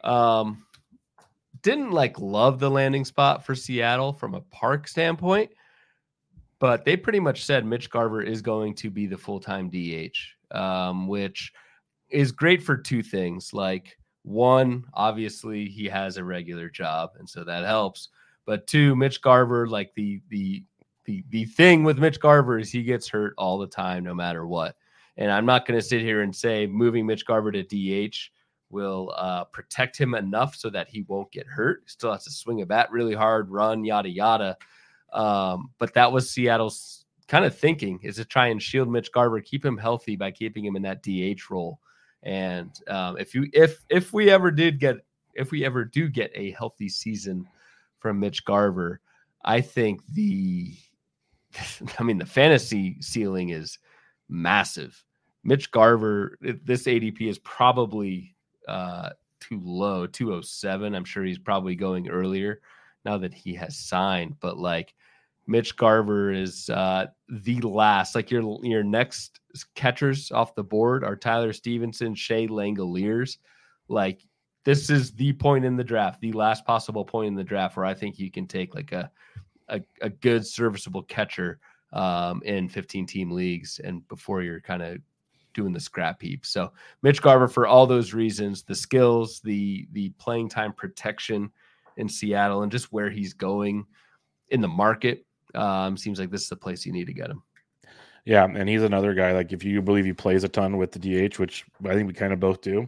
Didn't love the landing spot for Seattle from a park standpoint, but they pretty much said Mitch Garver is going to be the full-time DH, which is great for two things. Like, one, obviously he has a regular job, and so that helps. But two, Mitch Garver, like the thing with Mitch Garver is he gets hurt all the time, no matter what. And I'm not going to sit here and say moving Mitch Garver to DH will protect him enough so that he won't get hurt. Still has to swing a bat really hard, run, yada, yada. But that was Seattle's kind of thinking, is to try and shield Mitch Garver, keep him healthy by keeping him in that DH role. And if we ever do get a healthy season from Mitch Garver, I think the fantasy ceiling is massive. Mitch Garver, this ADP is probably too low, 207. I'm sure he's probably going earlier now that he has signed. But Mitch Garver is the last. Your next catchers off the board are Tyler Stevenson, Shea Langoliers. This is the point in the draft, the last possible point in the draft where I think you can take a good serviceable catcher in 15-team leagues, and before you're kind of doing the scrap heap. So Mitch Garver, for all those reasons, the skills, the playing time protection in Seattle, and just where he's going in the market, seems like this is the place you need to get him. Yeah, and he's another guy, if you believe he plays a ton with the DH, which I think we kind of both do,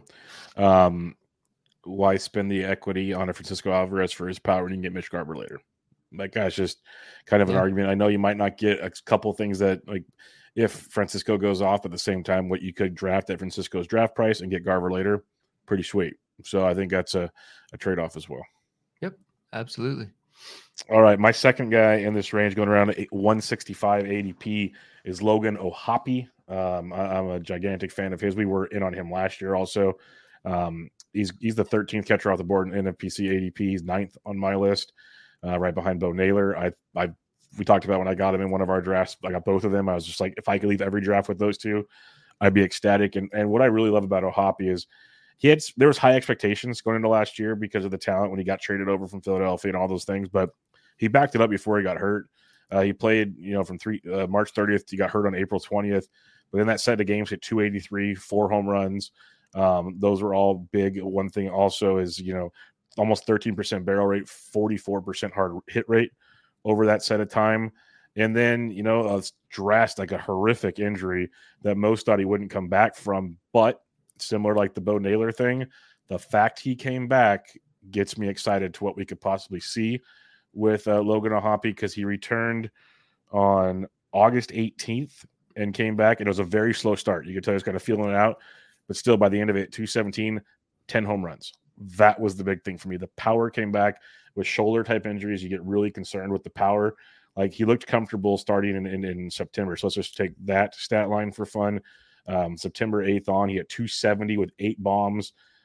why spend the equity on a Francisco Alvarez for his power when you can get Mitch Garver later? That guy's just kind of an argument. I know you might not get a couple things that, if Francisco goes off at the same time, what you could draft at Francisco's draft price and get Garver later, pretty sweet. So I think that's a trade-off as well. Yep, absolutely. All right, my second guy in this range going around 165 ADP is Logan O'Hoppe. I'm a gigantic fan of his. We were in on him last year also. He's the 13th catcher off the board in NFPC ADP. He's 9th on my list, right behind Bo Naylor. We talked about when I got him in one of our drafts. I got both of them. I was just like, if I could leave every draft with those two, I'd be ecstatic. And what I really love about O'Hoppe is there was high expectations going into last year because of the talent when he got traded over from Philadelphia and all those things. But he backed it up before he got hurt. He played, from March 30th. He got hurt on April 20th. But then that set of games hit 283, 4 home runs. Those were all big. One thing also is, almost 13% barrel rate, 44% hard hit rate over that set of time. And then, a drastic, a horrific injury that most thought he wouldn't come back from. But similar like the Bo Naylor thing, the fact he came back gets me excited to what we could possibly see with Logan O'Hoppe, because he returned on August 18th and came back. And it was a very slow start. You could tell he was kind of feeling it out. But still, by the end of it, 217, 10 home runs. That was the big thing for me. The power came back. With shoulder-type injuries, you get really concerned with the power. He looked comfortable starting in September. So let's just take that stat line for fun. September 8th on, he had 270 with 8 bombs,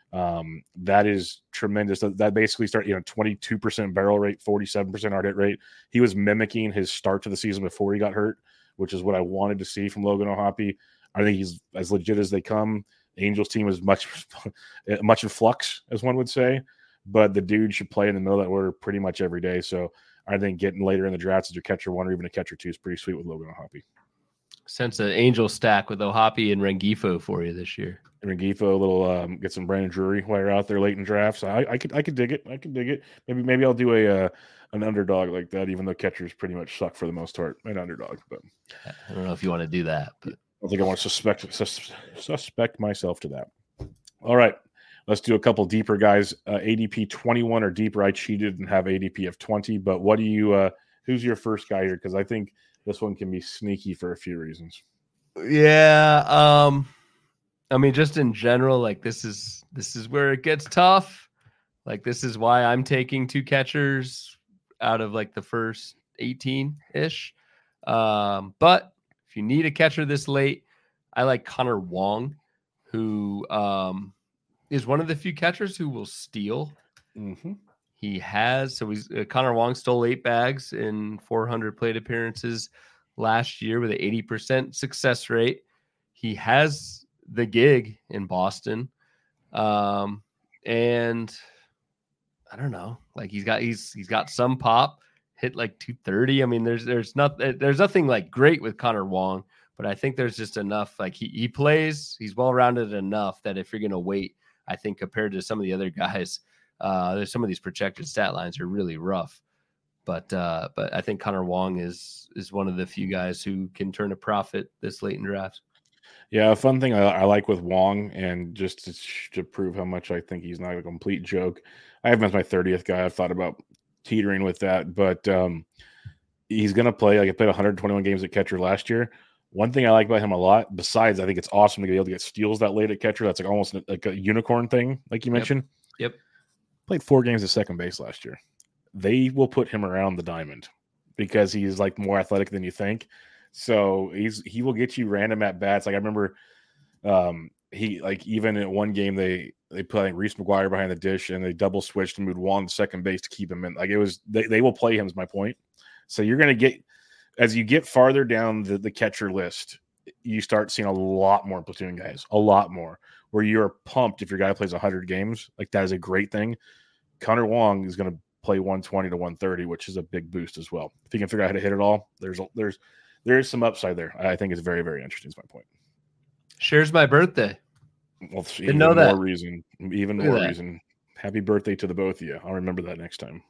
That is tremendous. That basically started, 22% barrel rate, 47% hard hit rate. He was mimicking his start to the season before he got hurt, which is what I wanted to see from Logan O'Hoppe. I think he's as legit as they come. The Angels team is much in flux, as one would say, but the dude should play in the middle of that order pretty much every day. So I think getting later in the drafts as your catcher 1 or even a catcher 2 is pretty sweet with Logan O'Hoppe. Sense an Angel stack with O'Hoppe and Rengifo for you this year. Rengifo, a little get some Brandon Drury while you're out there late in drafts. I could dig it. I could dig it. Maybe I'll do an underdog like that, even though catchers pretty much suck for the most part. An underdog, but I don't know if you want to do that. But I don't think I want to suspect myself to that. All right, let's do a couple deeper guys. ADP 21 or deeper. I cheated and have ADP of 20. But what do you? Who's your first guy here? Because I think this one can be sneaky for a few reasons. Yeah. I mean, just in general, like this is where it gets tough. Like this is why I'm taking 2 catchers out of like the first 18-ish. But if you need a catcher this late, I like Connor Wong, who is one of the few catchers who will steal. Mm-hmm. Connor Wong stole 8 bags in 400 plate appearances last year with an 80% success rate. He has the gig in Boston. And I don't know, like he's got some pop, hit like 230. I mean, there's nothing like great with Connor Wong, but I think there's just enough, like he's well-rounded enough that if you're going to wait, I think compared to some of the other guys, there's some of these projected stat lines are really rough. But I think Connor Wong is one of the few guys who can turn a profit this late in drafts. Yeah, a fun thing I like with Wong, and just to prove how much I think he's not a complete joke, I have him as my 30th guy. I've thought about teetering with that, but he's going to play. Like, he played 121 games at catcher last year. One thing I like about him a lot, besides I think it's awesome to be able to get steals that late at catcher. That's like almost like a unicorn thing, like you mentioned. Yep. Played 4 games at second base last year. They will put him around the diamond because he's like more athletic than you think. So he will get you random at bats. Like I remember, he like even in one game they put Reese McGuire behind the dish and they double switched and moved Wong to second base to keep him in. Like it was they will play him is my point. So you're gonna get as you get farther down the catcher list, you start seeing a lot more platoon guys, a lot more where you're pumped if your guy plays 100 games. Like that is a great thing. Connor Wong is gonna play 120 to 130, which is a big boost as well. If you can figure out how to hit it all, there is some upside there. I think it's very, very interesting is my point. Shares my birthday. Well, even more reason. Happy birthday to the both of you. I'll remember that next time.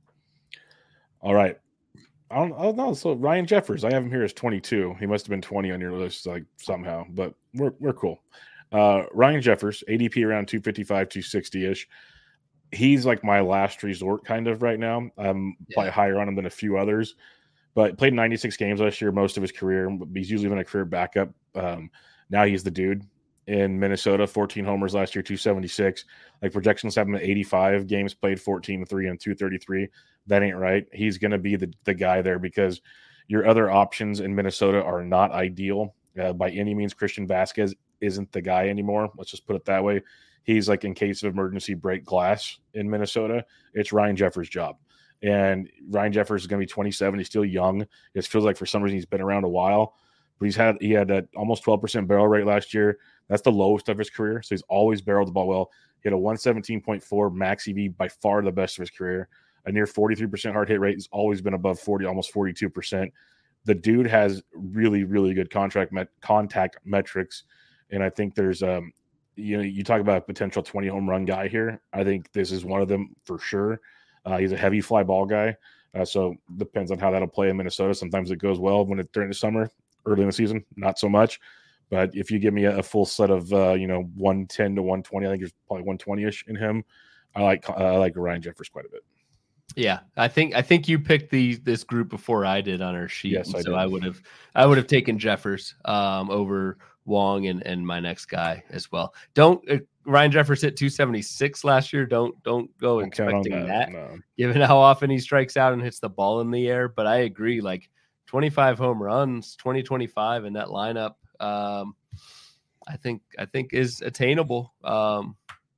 All right. I don't know. So Ryan Jeffers, I have him here as 22. He must have been 20 on your list, like somehow, but we're cool. Ryan Jeffers, ADP around 255, 260-ish. He's like my last resort kind of right now. I'm probably higher on him than a few others. But played 96 games last year, most of his career. He's usually been a career backup. Now he's the dude in Minnesota. 14 homers last year, 276. Like projections have him at 85 games played, 14-3 and 233. That ain't right. He's going to be the guy there because your other options in Minnesota are not ideal by any means. Christian Vasquez isn't the guy anymore. Let's just put it that way. He's like in case of emergency break glass in Minnesota. It's Ryan Jeffers' job. And Ryan Jeffers is going to be 27. He's still young. It just feels like for some reason he's been around a while. But he had that almost 12% barrel rate last year. That's the lowest of his career. So he's always barreled the ball well. He had a 117.4 max EV, by far the best of his career. A near 43% hard hit rate. Has always been above 40, almost 42%. The dude has really, really good contact metrics. And I think there's you talk about a potential 20 home run guy here. I think this is one of them for sure. He's a heavy fly ball guy. So depends on how that'll play in Minnesota. Sometimes it goes well when it's during the summer, early in the season, not so much. But if you give me a full set of 110 to 120, I think there's probably 120-ish in him. I like Ryan Jeffers quite a bit. Yeah, I think you picked this group before I did on our sheet. Yes, I did. I would have taken Jeffers over Wong and my next guy as well. Ryan Jeffers hit 276 last year. Don't go expecting that no. Given how often he strikes out and hits the ball in the air. But I agree, like 25 home runs, 2025 in that lineup, I think is attainable.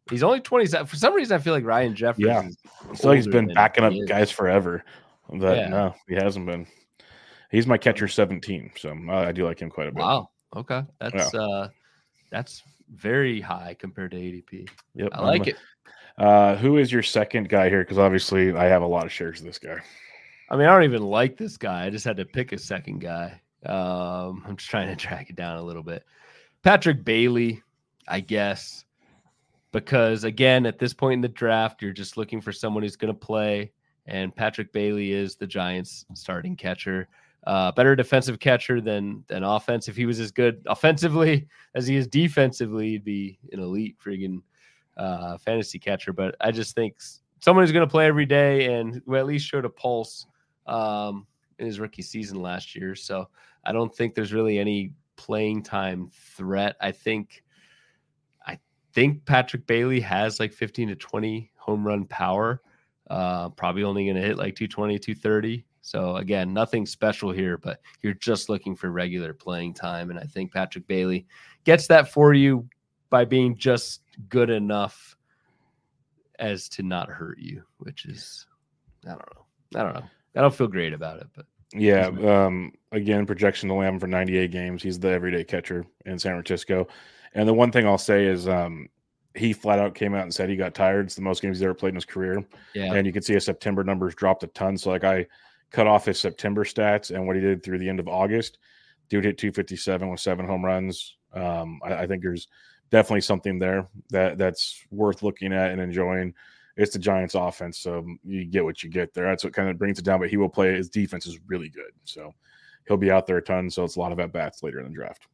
He's only 27. For some reason, I feel like Ryan Jeffers Yeah. is I feel like he's older been than backing up he is. guys forever. But Yeah. no, he hasn't been. He's my catcher 17, so I do like him quite a bit. Wow. Okay. That's very high compared to ADP. Yep. I like it. Who is your second guy here? Because obviously I have a lot of shares of this guy. I mean, I don't even like this guy. I just had to pick a second guy. I'm just trying to track it down a little bit. Patrick Bailey, I guess, because again, at this point in the draft, you're just looking for someone who's going to play, and Patrick Bailey is the Giants' starting catcher. Better defensive catcher than offense. If he was as good offensively as he is defensively, he'd be an elite friggin' fantasy catcher. But I just think someone who's going to play every day and who at least showed a pulse in his rookie season last year. So I don't think there's really any playing time threat. I think Patrick Bailey has like 15 to 20 home run power. Probably only going to hit like 220, 230. So again, nothing special here, but you're just looking for regular playing time. And I think Patrick Bailey gets that for you by being just good enough as to not hurt you, which is, I don't know. I don't feel great about it, but yeah. Again, projection only have him for 98 games. He's the everyday catcher in San Francisco. And the one thing I'll say is he flat out came out and said he got tired. It's the most games he's ever played in his career. Yeah. And you can see his September numbers dropped a ton. So like I cut off his September stats and what he did through the end of August. Dude hit 257 with 7 home runs. I think there's definitely something there that's worth looking at and enjoying. It's the Giants offense, so you get what you get there. That's what kind of brings it down, but he will play. His defense is really good, so he'll be out there a ton, so it's a lot of at-bats later in the draft.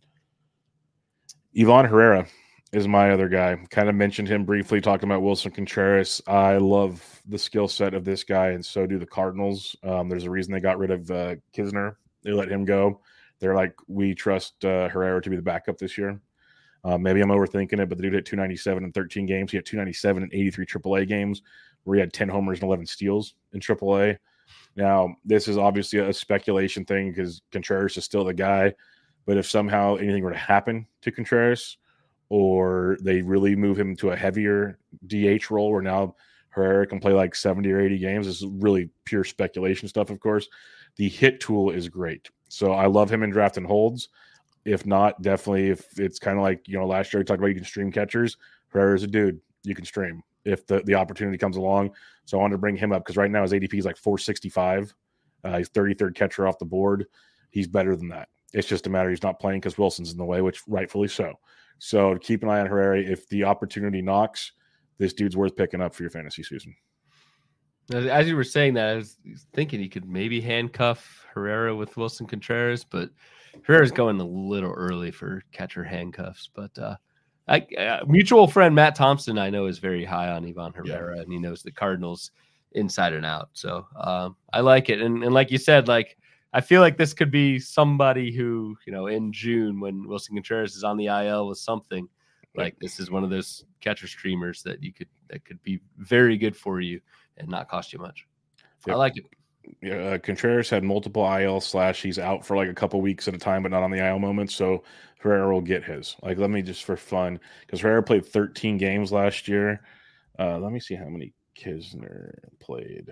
Ivan Herrera is my other guy. Kind of mentioned him briefly, talking about Wilson Contreras. I love the skill set of this guy, and so do the Cardinals. There's a reason they got rid of Kisner. They let him go. They're like, we trust Herrera to be the backup this year. Maybe I'm overthinking it, but the dude hit 297 in 13 games. He had 297 in 83 AAA games where he had 10 homers and 11 steals in AAA. Now, this is obviously a speculation thing because Contreras is still the guy. But if somehow anything were to happen to Contreras or they really move him to a heavier DH role where now Herrera can play like 70 or 80 games, this is really pure speculation stuff, of course. The hit tool is great. So I love him in draft and holds. If not, definitely, if it's kind of like, last year we talked about you can stream catchers. Herrera's a dude you can stream if the opportunity comes along. So I wanted to bring him up because right now his ADP is like 465. He's 33rd catcher off the board. He's better than that. It's just a matter he's not playing because Wilson's in the way, which rightfully so. So keep an eye on Herrera. If the opportunity knocks, this dude's worth picking up for your fantasy season. As you were saying that, I was thinking he could maybe handcuff Herrera with Wilson Contreras, but Herrera's going a little early for catcher handcuffs. But mutual friend Matt Thompson, I know, is very high on Ivan Herrera, and he knows the Cardinals inside and out. So I like it. And like you said, like I feel like this could be somebody who, in June when Wilson Contreras is on the IL with something, like this is one of those catcher streamers that could be very good for you and not cost you much. Yep. I like it. Yeah, Contreras had multiple IL / he's out for like a couple weeks at a time, but not on the IL moments. So Herrera will get his. Like, let me just for fun, because Herrera played 13 games last year. Let me see how many Kisner played.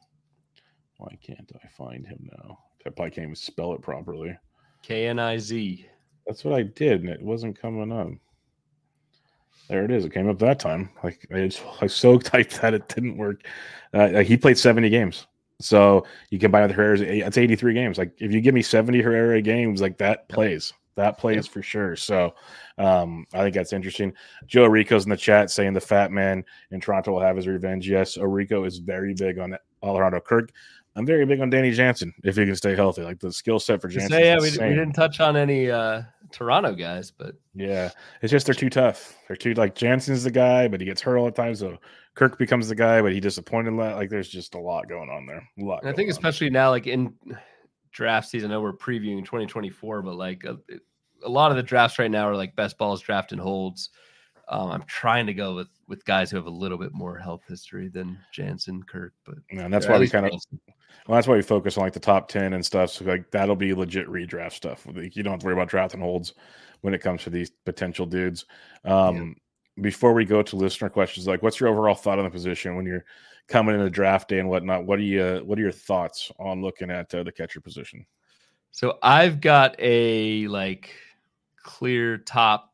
Why can't I find him now? I probably can't even spell it properly. Kniz. That's what I did, and it wasn't coming up. There it is. It came up that time. Like I so typed that it didn't work. He played 70 games. So you combine with Herrera's, it's 83 games. Like if you give me 70 Herrera games, like that plays. That plays for sure. So I think that's interesting. Joe Rico's in the chat saying the fat man in Toronto will have his revenge. Yes, Orico is very big on Alejandro Kirk. I'm very big on Danny Jansen if he can stay healthy. Like the skill set for Jansen. Yeah, we didn't touch on any Toronto guys, but yeah, it's just they're too tough. They're too like Jansen's the guy, but he gets hurt all the time. So Kirk becomes the guy, but he disappointed. Like there's just a lot going on there. A lot. I think especially now, like in draft season, I know we're previewing 2024, but like a lot of the drafts right now are like best balls, draft and holds. I'm trying to go with guys who have a little bit more health history than Jansen, Kirk, but and that's why we that's why we focus on like the top 10 and stuff. So like that'll be legit redraft stuff. Like, you don't have to worry about draft and holds when it comes to these potential dudes. before we go to listener questions, like what's your overall thought on the position when you're coming into draft day and whatnot? What are your thoughts on looking at the catcher position? So I've got a like clear top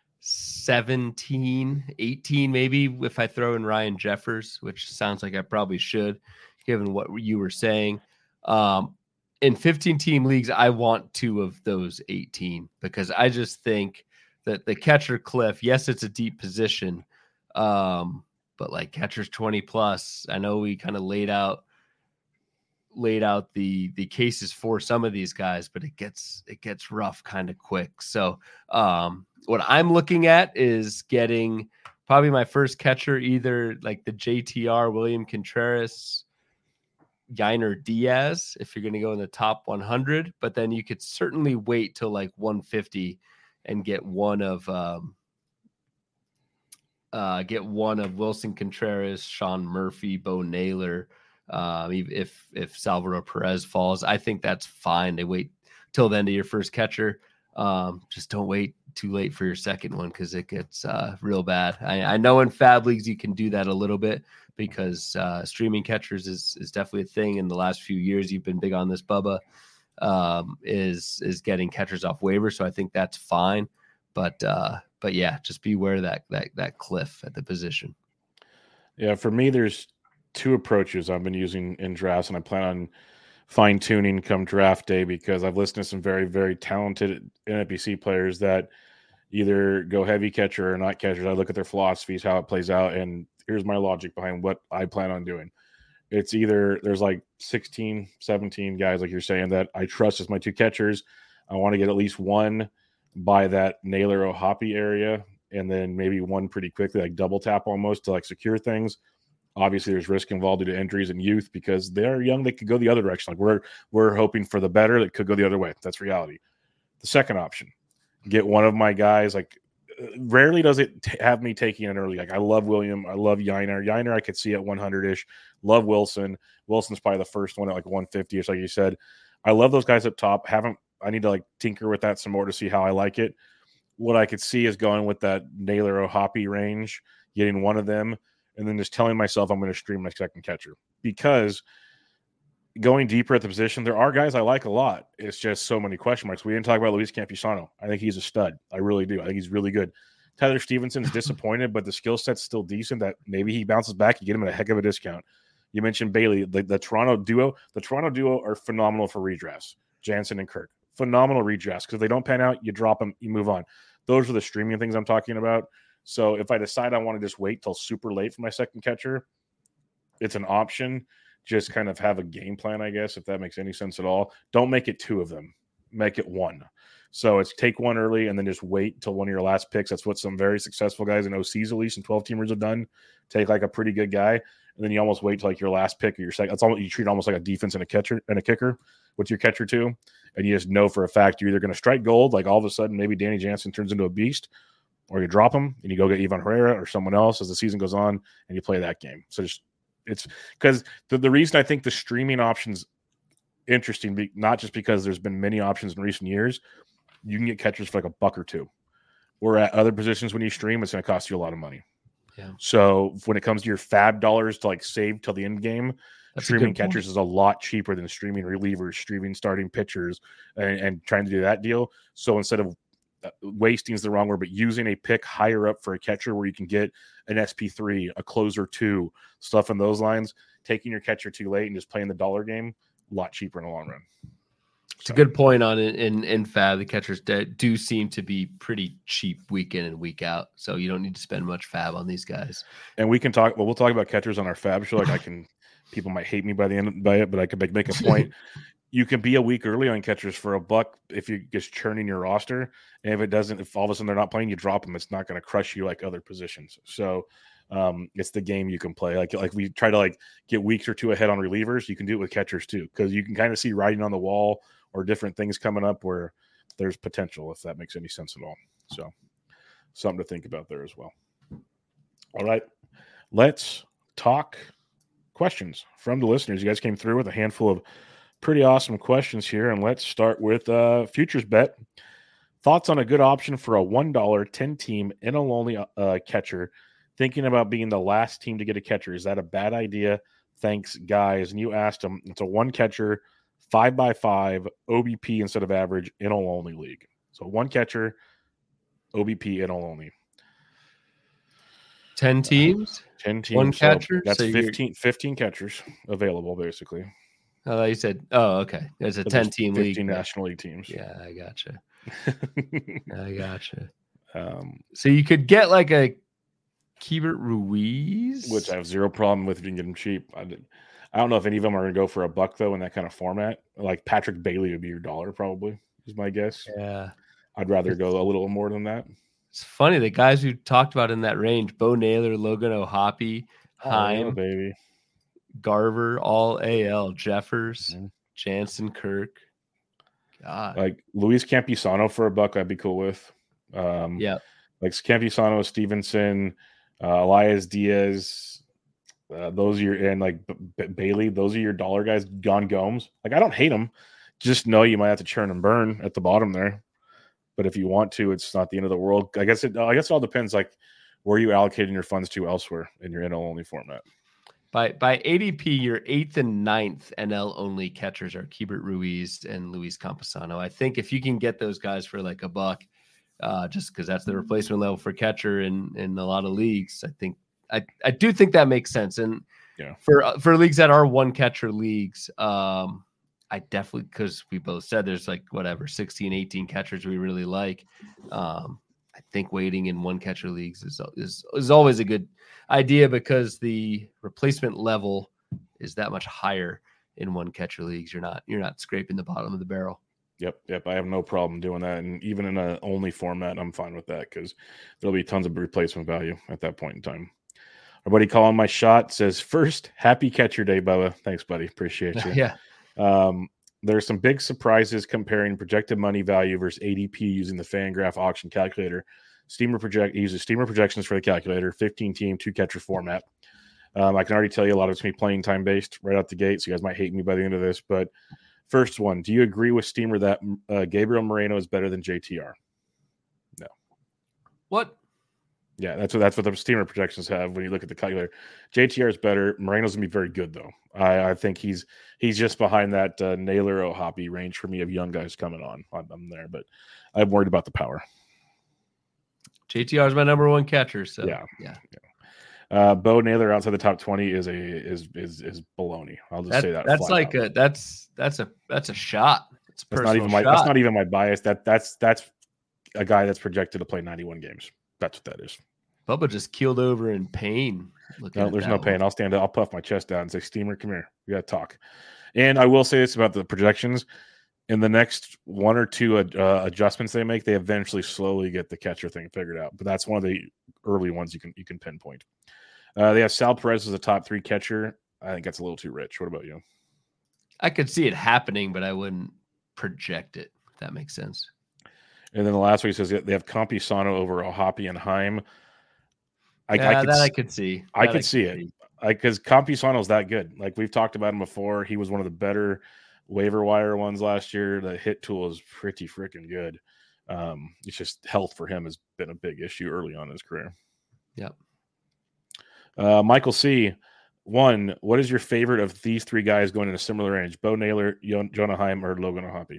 17, 18, maybe if I throw in Ryan Jeffers, which sounds like I probably should, given what you were saying. In 15 team leagues, I want 2 of those 18 because I just think that the catcher cliff, yes, it's a deep position. But like catchers 20 plus, I know we kind of laid out the cases for some of these guys, but it gets rough kind of quick. So what I'm looking at is getting probably my first catcher, either like the JTR, William Contreras, Yainer Diaz, if you're going to go in the top 100, but then you could certainly wait till like 150 and get one of Wilson Contreras, Sean Murphy, Bo Naylor. If Salvador Perez falls, I think that's fine. They wait till the end of your first catcher. Just don't wait too late for your second one because it gets real bad. I know in Fab leagues you can do that a little bit because streaming catchers is definitely a thing. In the last few years, you've been big on this, Bubba, is getting catchers off waivers. So I think that's fine. But yeah, just beware that cliff at the position. Yeah, for me, there's 2 approaches I've been using in drafts, and I plan on fine tuning come draft day because I've listened to some very, very talented NFBC players that either go heavy catcher or not catchers. I look at their philosophies, how it plays out, and here's my logic behind what I plan on doing. It's either there's like 16, 17 guys, like you're saying, that I trust as my 2 catchers. I want to get at least one by that Naylor O'Hoppe area, and then maybe one pretty quickly, like double tap almost to like secure things. Obviously, there's risk involved due to injuries and youth because they're young. They could go the other direction. Like we're hoping for the better. That could go the other way. That's reality. The second option, get one of my guys. Like rarely does it have me taking an early. Like I love William. I love Yainer. Yainer I could see at 100-ish. Love Wilson. Wilson's probably the first one at like 150-ish, like you said. I love those guys up top. I need to like tinker with that some more to see how I like it. What I could see is going with that Naylor O'Hoppe range, getting one of them, and then just telling myself I'm going to stream my second catcher. Because going deeper at the position, there are guys I like a lot. It's just so many question marks. We didn't talk about Luis Campusano. I think he's a stud. I really do. I think he's really good. Tyler Stevenson's disappointed, but the skill set's still decent that maybe he bounces back. You get him at a heck of a discount. You mentioned Bailey. The Toronto duo. The Toronto duo are phenomenal for redrafts. Jansen and Kirk. Phenomenal redrafts because if they don't pan out, you drop them, you move on. Those are the streaming things I'm talking about. So if I decide I want to just wait till super late for my second catcher, it's an option. Just kind of have a game plan, I guess, if that makes any sense at all. Don't make it 2 of them. Make it 1. So it's take one early and then just wait till one of your last picks. That's what some very successful guys in OCs, at least, and 12-teamers have done. Take like a pretty good guy, and then you almost wait till like your last pick or your second. That's almost, you treat almost like a defense and a catcher and a kicker with your catcher too. And you just know for a fact you're either going to strike gold, like all of a sudden maybe Danny Jansen turns into a beast, or you drop him and you go get Ivan Herrera or someone else as the season goes on and you play that game. So just it's because the reason I think the streaming option's interesting, not just because there's been many options in recent years, you can get catchers for like $1 or $2. Where at other positions when you stream, it's going to cost you a lot of money. Yeah. So when it comes to your fab dollars to like save till the end game, streaming catchers is a lot cheaper than streaming relievers, streaming starting pitchers, and trying to do that deal. So instead of wasting is the wrong word, but using a pick higher up for a catcher where you can get an SP3, a closer 2, stuff in those lines, taking your catcher too late and just playing the dollar game, a lot cheaper in the long run. It's a good point on it. In Fab, the catchers do seem to be pretty cheap week in and week out. So you don't need to spend much Fab on these guys. And we can talk, we'll talk about catchers on our Fab show. Like people might hate me by it, but I could make a point. You can be a week early on catchers for $1 if you're just churning your roster. And if all of a sudden they're not playing, you drop them. It's not going to crush you like other positions. So it's the game you can play. Like we try to like get weeks or 2 ahead on relievers. You can do it with catchers too, because you can kind of see writing on the wall or different things coming up where there's potential, if that makes any sense at all. So something to think about there as well. All right, let's talk questions from the listeners. You guys came through with a handful of pretty awesome questions here, and let's start with Futures Bet. Thoughts on a good option for a $1 10-team NL only catcher? Thinking about being the last team to get a catcher. Is that a bad idea? Thanks, guys. And you asked him. It's a 1 catcher, 5x5 OBP instead of average NL only league. So 1 catcher, OBP NL only. 10 teams. 10 teams. 1 catcher. So that's 15 catchers available, basically. Oh, you said. Oh, okay. There's a 10-team league. 15 National League teams. Yeah, I gotcha. I gotcha. So you could get like a Keibert Ruiz, which I have zero problem with if you can get him cheap. I don't know if any of them are going to go for $1 though in that kind of format. Like Patrick Bailey would be your $1 probably, is my guess. Yeah, I'd rather go a little more than that. It's funny, the guys we talked about in that range: Bo Naylor, Logan O'Hoppe, Heim, baby, Garver, all AL, Jeffers, Jansen, Kirk. God, like Luis Campusano for $1, I'd be cool with. Yeah, like Campusano, Stevenson, Elias Diaz, those are your, and like Bailey, those are your $1 guys. Gon Gomes, like I don't hate them, just know you might have to churn and burn at the bottom there. But if you want to, it's not the end of the world. I guess it all depends, like where you allocating your funds to elsewhere in your NL only format. By ADP, your 8th and 9th NL only catchers are Keibert Ruiz and Luis Campusano. I think if you can get those guys for like $1, just because that's the replacement level for catcher in a lot of leagues, I think I do think that makes sense. And yeah, for leagues that are 1 catcher leagues, I definitely, because we both said there's like 16, 18 catchers we really like. I think waiting in 1 catcher leagues is always a good idea because the replacement level is that much higher in 1 catcher leagues. You're not scraping the bottom of the barrel. Yep. I have no problem doing that. And even in a only format, I'm fine with that because there'll be tons of replacement value at that point in time. Our buddy calling my shot says, first, happy catcher day, Bubba. Thanks, buddy. Appreciate you. Yeah. There's some big surprises comparing projected money value versus ADP using the Fangraph auction calculator. Uses Steamer projections for the calculator, 15-team, 2-catcher format. I can already tell you a lot of it's going to be playing time based right out the gate, so you guys might hate me by the end of this. But first one, do you agree with Steamer that Gabriel Moreno is better than JTR? No. What? Yeah, that's what the Steamer projections have when you look at the calculator. JTR is better. Moreno's going to be very good, though. I think he's just behind that Naylor O'Hoppe range for me of young guys coming on. I'm there, but I'm worried about the power. JTR is my number 1 catcher, so yeah. Bo Naylor outside the top 20 is baloney. I'll just say that. That's like out. That's a shot. It's a personal shot. That's not even my bias. That's a guy that's projected to play 91 games. That's what that is. Bubba just keeled over in pain. No, there's no pain. I'll stand up. I'll puff my chest down and say, Steamer, come here. We got to talk. And I will say this about the projections. In the next 1 or 2 adjustments they make, they eventually slowly get the catcher thing figured out. But that's one of the early ones you can pinpoint. They have Sal Perez as a top 3 catcher. I think that's a little too rich. What about you? I could see it happening, but I wouldn't project it, if that makes sense. And then the last one, he says they have Campusano over O'Hoppe and Heim. I could see. I could see it. Because Campusano's that good. Like we've talked about him before. He was one of the better waiver wire ones last year. The hit tool is pretty freaking good. It's just health for him has been a big issue early on in his career. Yep. Michael C. One, what is your favorite of these 3 guys going in a similar range? Bo Naylor, Jonah Heim, or Logan O'Hoppe?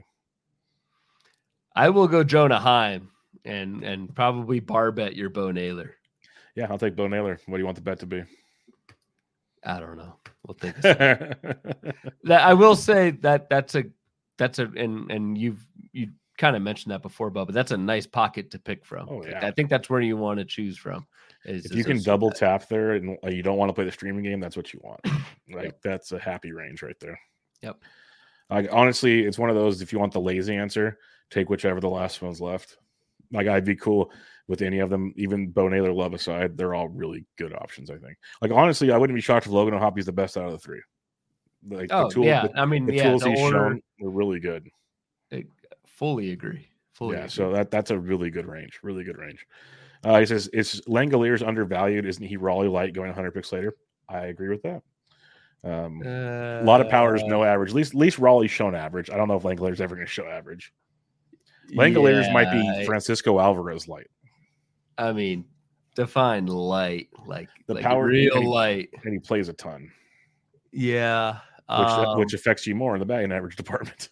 I will go Jonah Heim and probably bar bet your Bo Naylor. Yeah, I'll take Bo Naylor. What do you want the bet to be? I don't know. We'll think of that. I will say that's a and you kind of mentioned that before, Bubba. That's a nice pocket to pick from. Oh, yeah. I think that's where you want to choose from. If you can double tap there and you don't want to play the streaming game, that's what you want. That's a happy range right there. Yep. Honestly, it's one of those, if you want the lazy answer, take whichever the last one's left. Like I'd be cool with any of them, even Bo Naylor, Love aside. They're all really good options, I think. Like honestly, I wouldn't be shocked if Logan O'Hoppe is the best out of the 3. Like the tools he's shown were really good. Fully agree. Agree. So that's a really good range. Really good range. He says, is Langoliers undervalued? Isn't he Raleigh light going 100 picks later? I agree with that. A lot of powers, no average. At least Raleigh's shown average. I don't know if Langoliers ever going to show average. Langoliers might be Yeah, Francisco Alvarez light. I mean, define light, like Power real light. and he plays a ton. Yeah, which affects you more in the batting average department.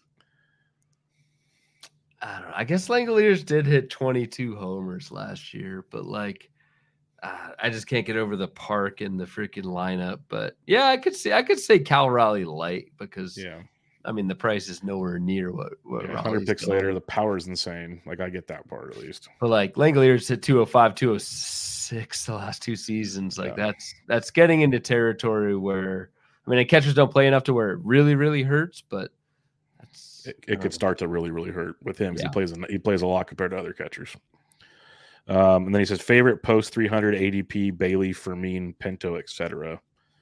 I don't know. I guess Langoliers did hit 22 homers last year, but like, I just can't get over the park and the freaking lineup. But yeah, I could say Cal Raleigh light because I mean the price is nowhere near what 100 picks later. The power is insane. Like I get that part at least. But like Langoliers hit 205, 206 the last 2 seasons. Like that's getting into territory where I mean, the catchers don't play enough to where it really, really hurts, but it could start to really, really hurt with him. Yeah. He plays a lot compared to other catchers. And then he says favorite post 300 ADP: Bailey, Fermin, Pinto, etc.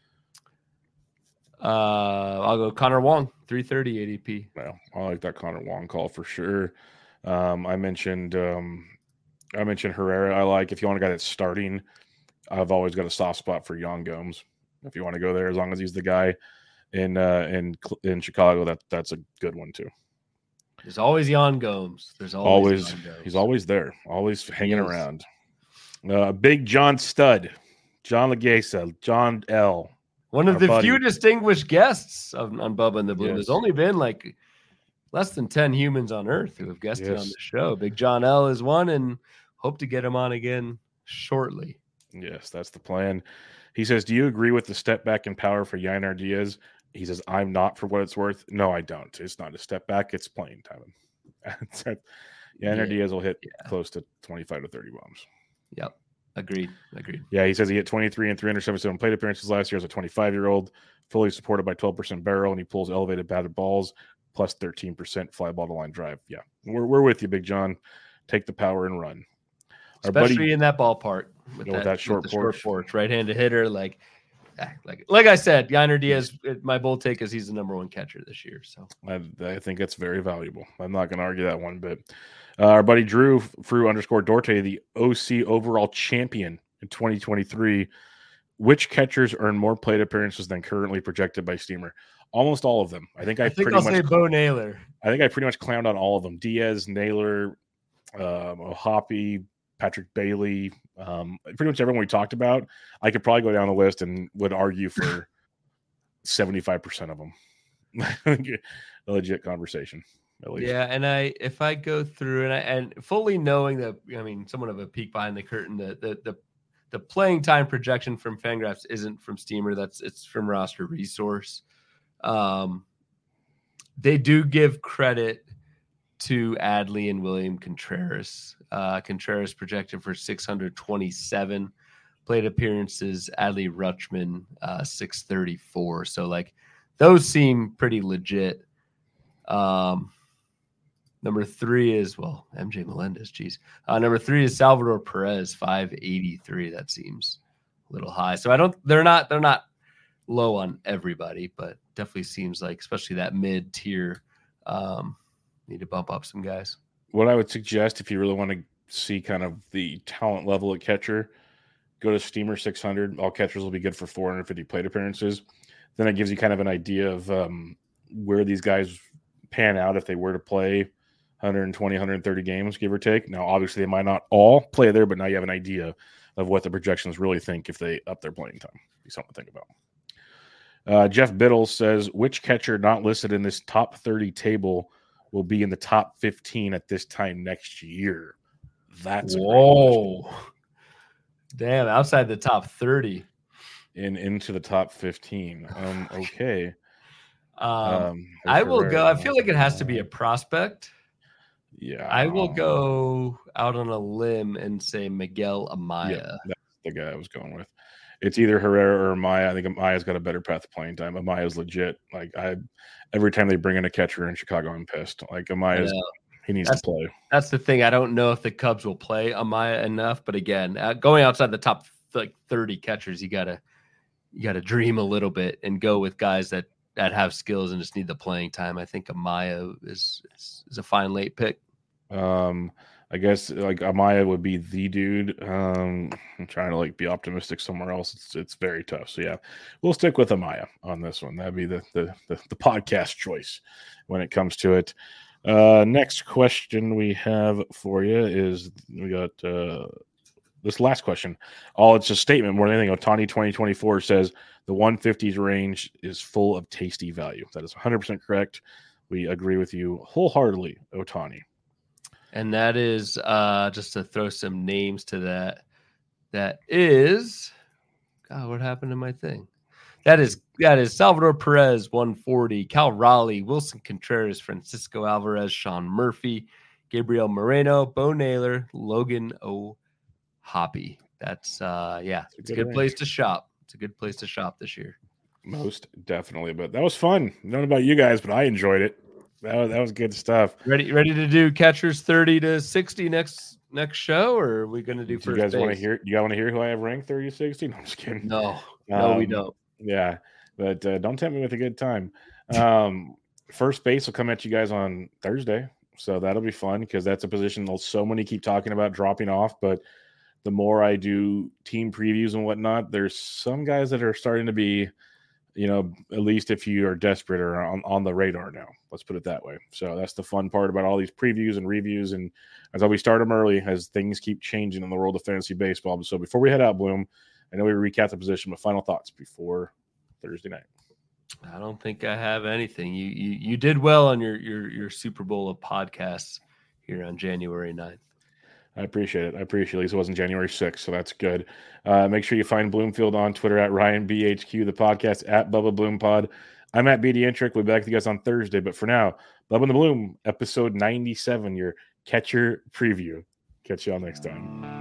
I'll go Connor Wong, 330 ADP. Well, I like that Connor Wong call for sure. I mentioned Herrera. I like if you want a guy that's starting. I've always got a soft spot for Yan Gomes. If you want to go there, as long as he's the guy in Chicago, that's a good one too. There's always Yan Gomes. There's always Yan Gomes. He's always there, always hanging around. Big John Stud, John Legesa, John L. One of the few distinguished guests on Bubba and the Blue. Yes. There's only been like less than 10 humans on Earth who have guested on the show. Big John L is one, and hope to get him on again shortly. Yes, that's the plan. He says, do you agree with the step back in power for Yainer Diaz? He says, I'm not for what it's worth. No, I don't. It's not a step back. It's playing time. Yainer Diaz will hit close to 25 to 30 bombs. Yep. Agreed. Yeah, he says he hit 23 and 377 plate appearances last year as a 25-year-old, fully supported by 12% barrel, and he pulls elevated batted balls, plus 13% fly ball to line drive. Yeah, we're with you, Big John. Take the power and run. Especially in that ballpark with that short porch, right-handed hitter. Like I said, Yainer Diaz. My bold take is he's the number one catcher this year. So I think that's very valuable. I'm not going to argue that one bit. Our buddy Drew _Dorte, the OC overall champion in 2023. Which catchers earn more plate appearances than currently projected by Steamer? Almost all of them. I think I'll say Bo Naylor. I think I pretty much clowned on all of them. Diaz, Naylor, Hoppy, Patrick Bailey, pretty much everyone we talked about. I could probably go down the list and would argue for 75% of them. A legit conversation, at least. Yeah, and if I go through and fully knowing that, I mean, somewhat of a peek behind the curtain, the playing time projection from Fangraphs isn't from Steamer. It's from Roster Resource. They do give credit to Adley and William Contreras. Contreras projected for 627 plate appearances. Adley Rutschman 634. So like those seem pretty legit. Number 3 is MJ Melendez. Geez. Number 3 is Salvador Perez 583. That seems a little high. So they're not low on everybody, but definitely seems like especially that mid tier. Need to bump up some guys. What I would suggest if you really want to see kind of the talent level at catcher, go to Steamer 600. All catchers will be good for 450 plate appearances. Then it gives you kind of an idea of where these guys pan out if they were to play 120, 130 games, give or take. Now, obviously, they might not all play there, but now you have an idea of what the projections really think if they up their playing time. Be something to think about. Jeff Biddle says, which catcher not listed in this top 30 table will be in the top 15 at this time next year? That's whoa. Damn, outside the top 30. Into the top 15. Okay. I will go. I feel like it has to be a prospect. Yeah. I will go out on a limb and say Miguel Amaya. Yeah, that's the guy I was going with. It's either Herrera or Amaya. I think Amaya's got a better path to playing time. Amaya's legit. Like every time they bring in a catcher in Chicago, I'm pissed. Like he needs to play. That's the thing. I don't know if the Cubs will play Amaya enough, but again, going outside the top 30 catchers, you gotta dream a little bit and go with guys that have skills and just need the playing time. I think Amaya is a fine late pick. I guess like Amaya would be the dude. I'm trying to be optimistic somewhere else. It's very tough. So yeah, we'll stick with Amaya on this one. That'd be the podcast choice when it comes to it. Next question we have for you is we got this last question. It's a statement more than anything. Otani 2024 says the 150s range is full of tasty value. That is 100% correct. We agree with you wholeheartedly, Otani. And that is just to throw some names to that. That is, God, what happened to my thing? That is Salvador Perez, 140, Cal Raleigh, Wilson Contreras, Francisco Alvarez, Sean Murphy, Gabriel Moreno, Bo Naylor, Logan O'Hoppe. That's it's a good place to shop. It's a good place to shop this year. Most definitely. But that was fun. I don't know about you guys, but I enjoyed it. That was good stuff. Ready to do catchers 30 to 60 next show, or are we going to do first? You guys want to hear? You guys want to hear who I have ranked 30 to 60? No, I'm just kidding. No, we don't. Yeah, but don't tempt me with a good time. First base will come at you guys on Thursday, so that'll be fun because that's a position that so many keep talking about dropping off. But the more I do team previews and whatnot, there's some guys that are starting to be, at least if you are desperate or on the radar now. Let's put it that way. So that's the fun part about all these previews and reviews. And as we start them early as things keep changing in the world of fantasy baseball. So before we head out, Bloom, I know we recap the position, but final thoughts before Thursday night. I don't think I have anything. You did well on your Super Bowl of podcasts here on January 9th. I appreciate it. At least it wasn't January 6th, so that's good. Make sure you find Bloomfield on Twitter at RyanBHQ, the podcast at Bubba Bloom Pod. I'm at BD Intric. We'll be back with you guys on Thursday. But for now, Bubba and the Bloom, episode 97, your catcher preview. Catch you all next time.